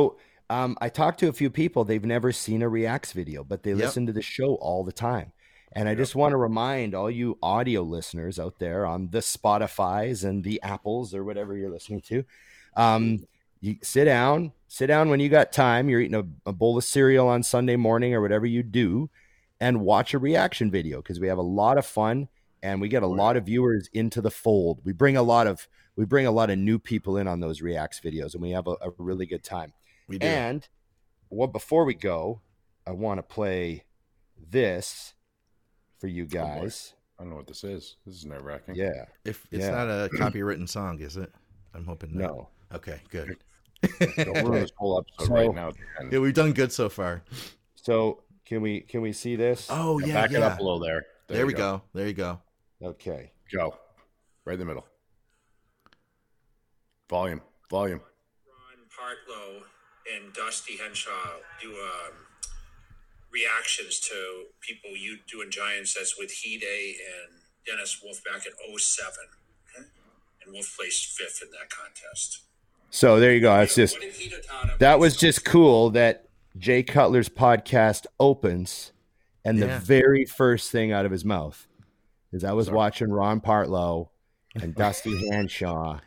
I talked to a few people. They've never seen a Reacts video, but they listen to the show all the time. And I just want to remind all you audio listeners out there on the Spotifys and the Apples or whatever you're listening to. You sit down when you got time. You're eating a bowl of cereal on Sunday morning or whatever you do, and watch a reaction video, because we have a lot of fun and we get a lot of viewers into the fold. We bring a lot of new people in on those Reacts videos, and we have a really good time. We do. And before we go, I want to play this for you guys. I don't know what this is. This is nerve-wracking. Yeah. If it's not a copywritten song, is it? I'm hoping not. No. Okay, good. Don't ruin this whole episode right now. Yeah, we've done good so far. So can we see this? Oh, yeah, Back it up a little there. There we go. There you go. Okay. Go. Right in the middle. Volume. Ron Partlow and Dusty Henshaw do reactions to people you doing Giants. That's with Hede and Dennis Wolf back in 2007. And Wolf placed 5th in that contest. So there you go. It's just, that was just cool that Jay Cutler's podcast opens, and the very first thing out of his mouth is, I was watching Ron Partlow and Dusty Hanshaw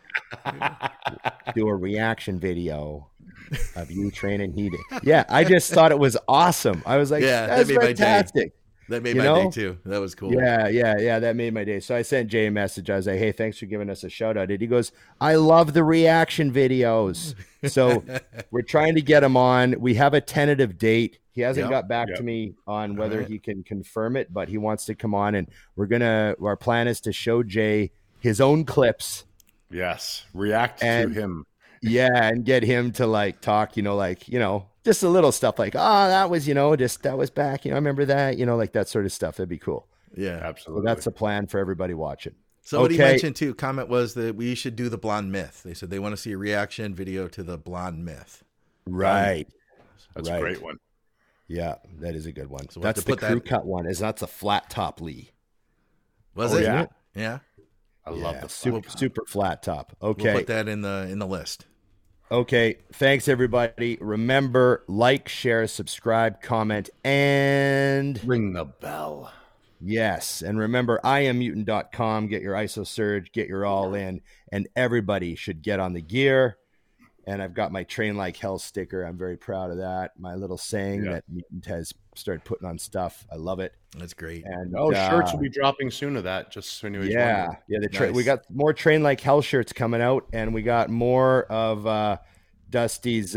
do a reaction video of you training Hede. Yeah, I just thought it was awesome. I was like, that's fantastic. That made my day too. That was cool. Yeah. That made my day. So I sent Jay a message. I was like, hey, thanks for giving us a shout out. And he goes, I love the reaction videos. So we're trying to get him on. We have a tentative date. He hasn't got back to me on whether he can confirm it, but he wants to come on, and our plan is to show Jay his own clips. Yes. React to him. Yeah. And get him to talk, just a little stuff like, that was, that was back, I remember that, like that sort of stuff. That'd be cool. Yeah, absolutely. So that's the plan for everybody watching. Somebody mentioned too, comment was that we should do the blonde myth. They said they want to see a reaction video to the blonde myth. Right. That's a great one. Yeah, that is a good one. So that's the crew cut one. That's a flat top Lee. Was it? Yeah. Yeah. I love the super flat top. Okay. We'll put that in the list. Okay. Thanks, everybody. Remember, like, share, subscribe, comment, and ring the bell. Yes. And remember, IamMutant.com. Get your ISO Surge, get your all in, and everybody should get on the gear. And I've got my Train Like Hell sticker. I'm very proud of that. My little saying that Mutant has started putting on stuff. I love it. That's great. And shirts will be dropping soon of that. Just so anybody's wondering. Yeah. We got more Train Like Hell shirts coming out, and we got more of Dusty's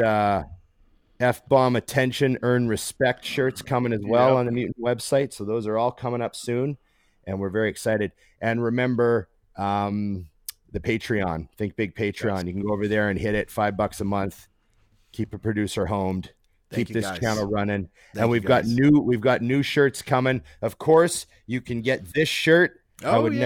F-bomb attention, earn respect shirts coming as well on the Mutant website. So those are all coming up soon, and we're very excited. And remember, the Patreon, Think Big Patreon. Yes. You can go over there and hit it, $5 a month. Keep a producer homed. Keep this channel running. And we've got new shirts coming. Of course, you can get this shirt. I would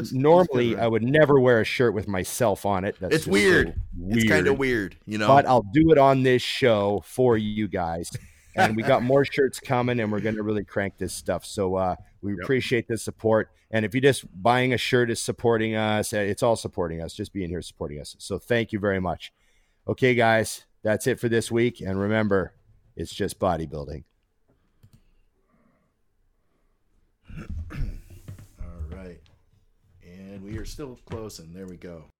never wear a shirt with myself on it. It's weird. It's kind of weird, But I'll do it on this show for you guys. And we got more shirts coming, and we're going to really crank this stuff. So we appreciate the support. And if you just buying a shirt is supporting us, it's all supporting us. Just being here supporting us. So thank you very much. Okay, guys, that's it for this week. And remember, it's just bodybuilding. All right. And we are still closing. There we go.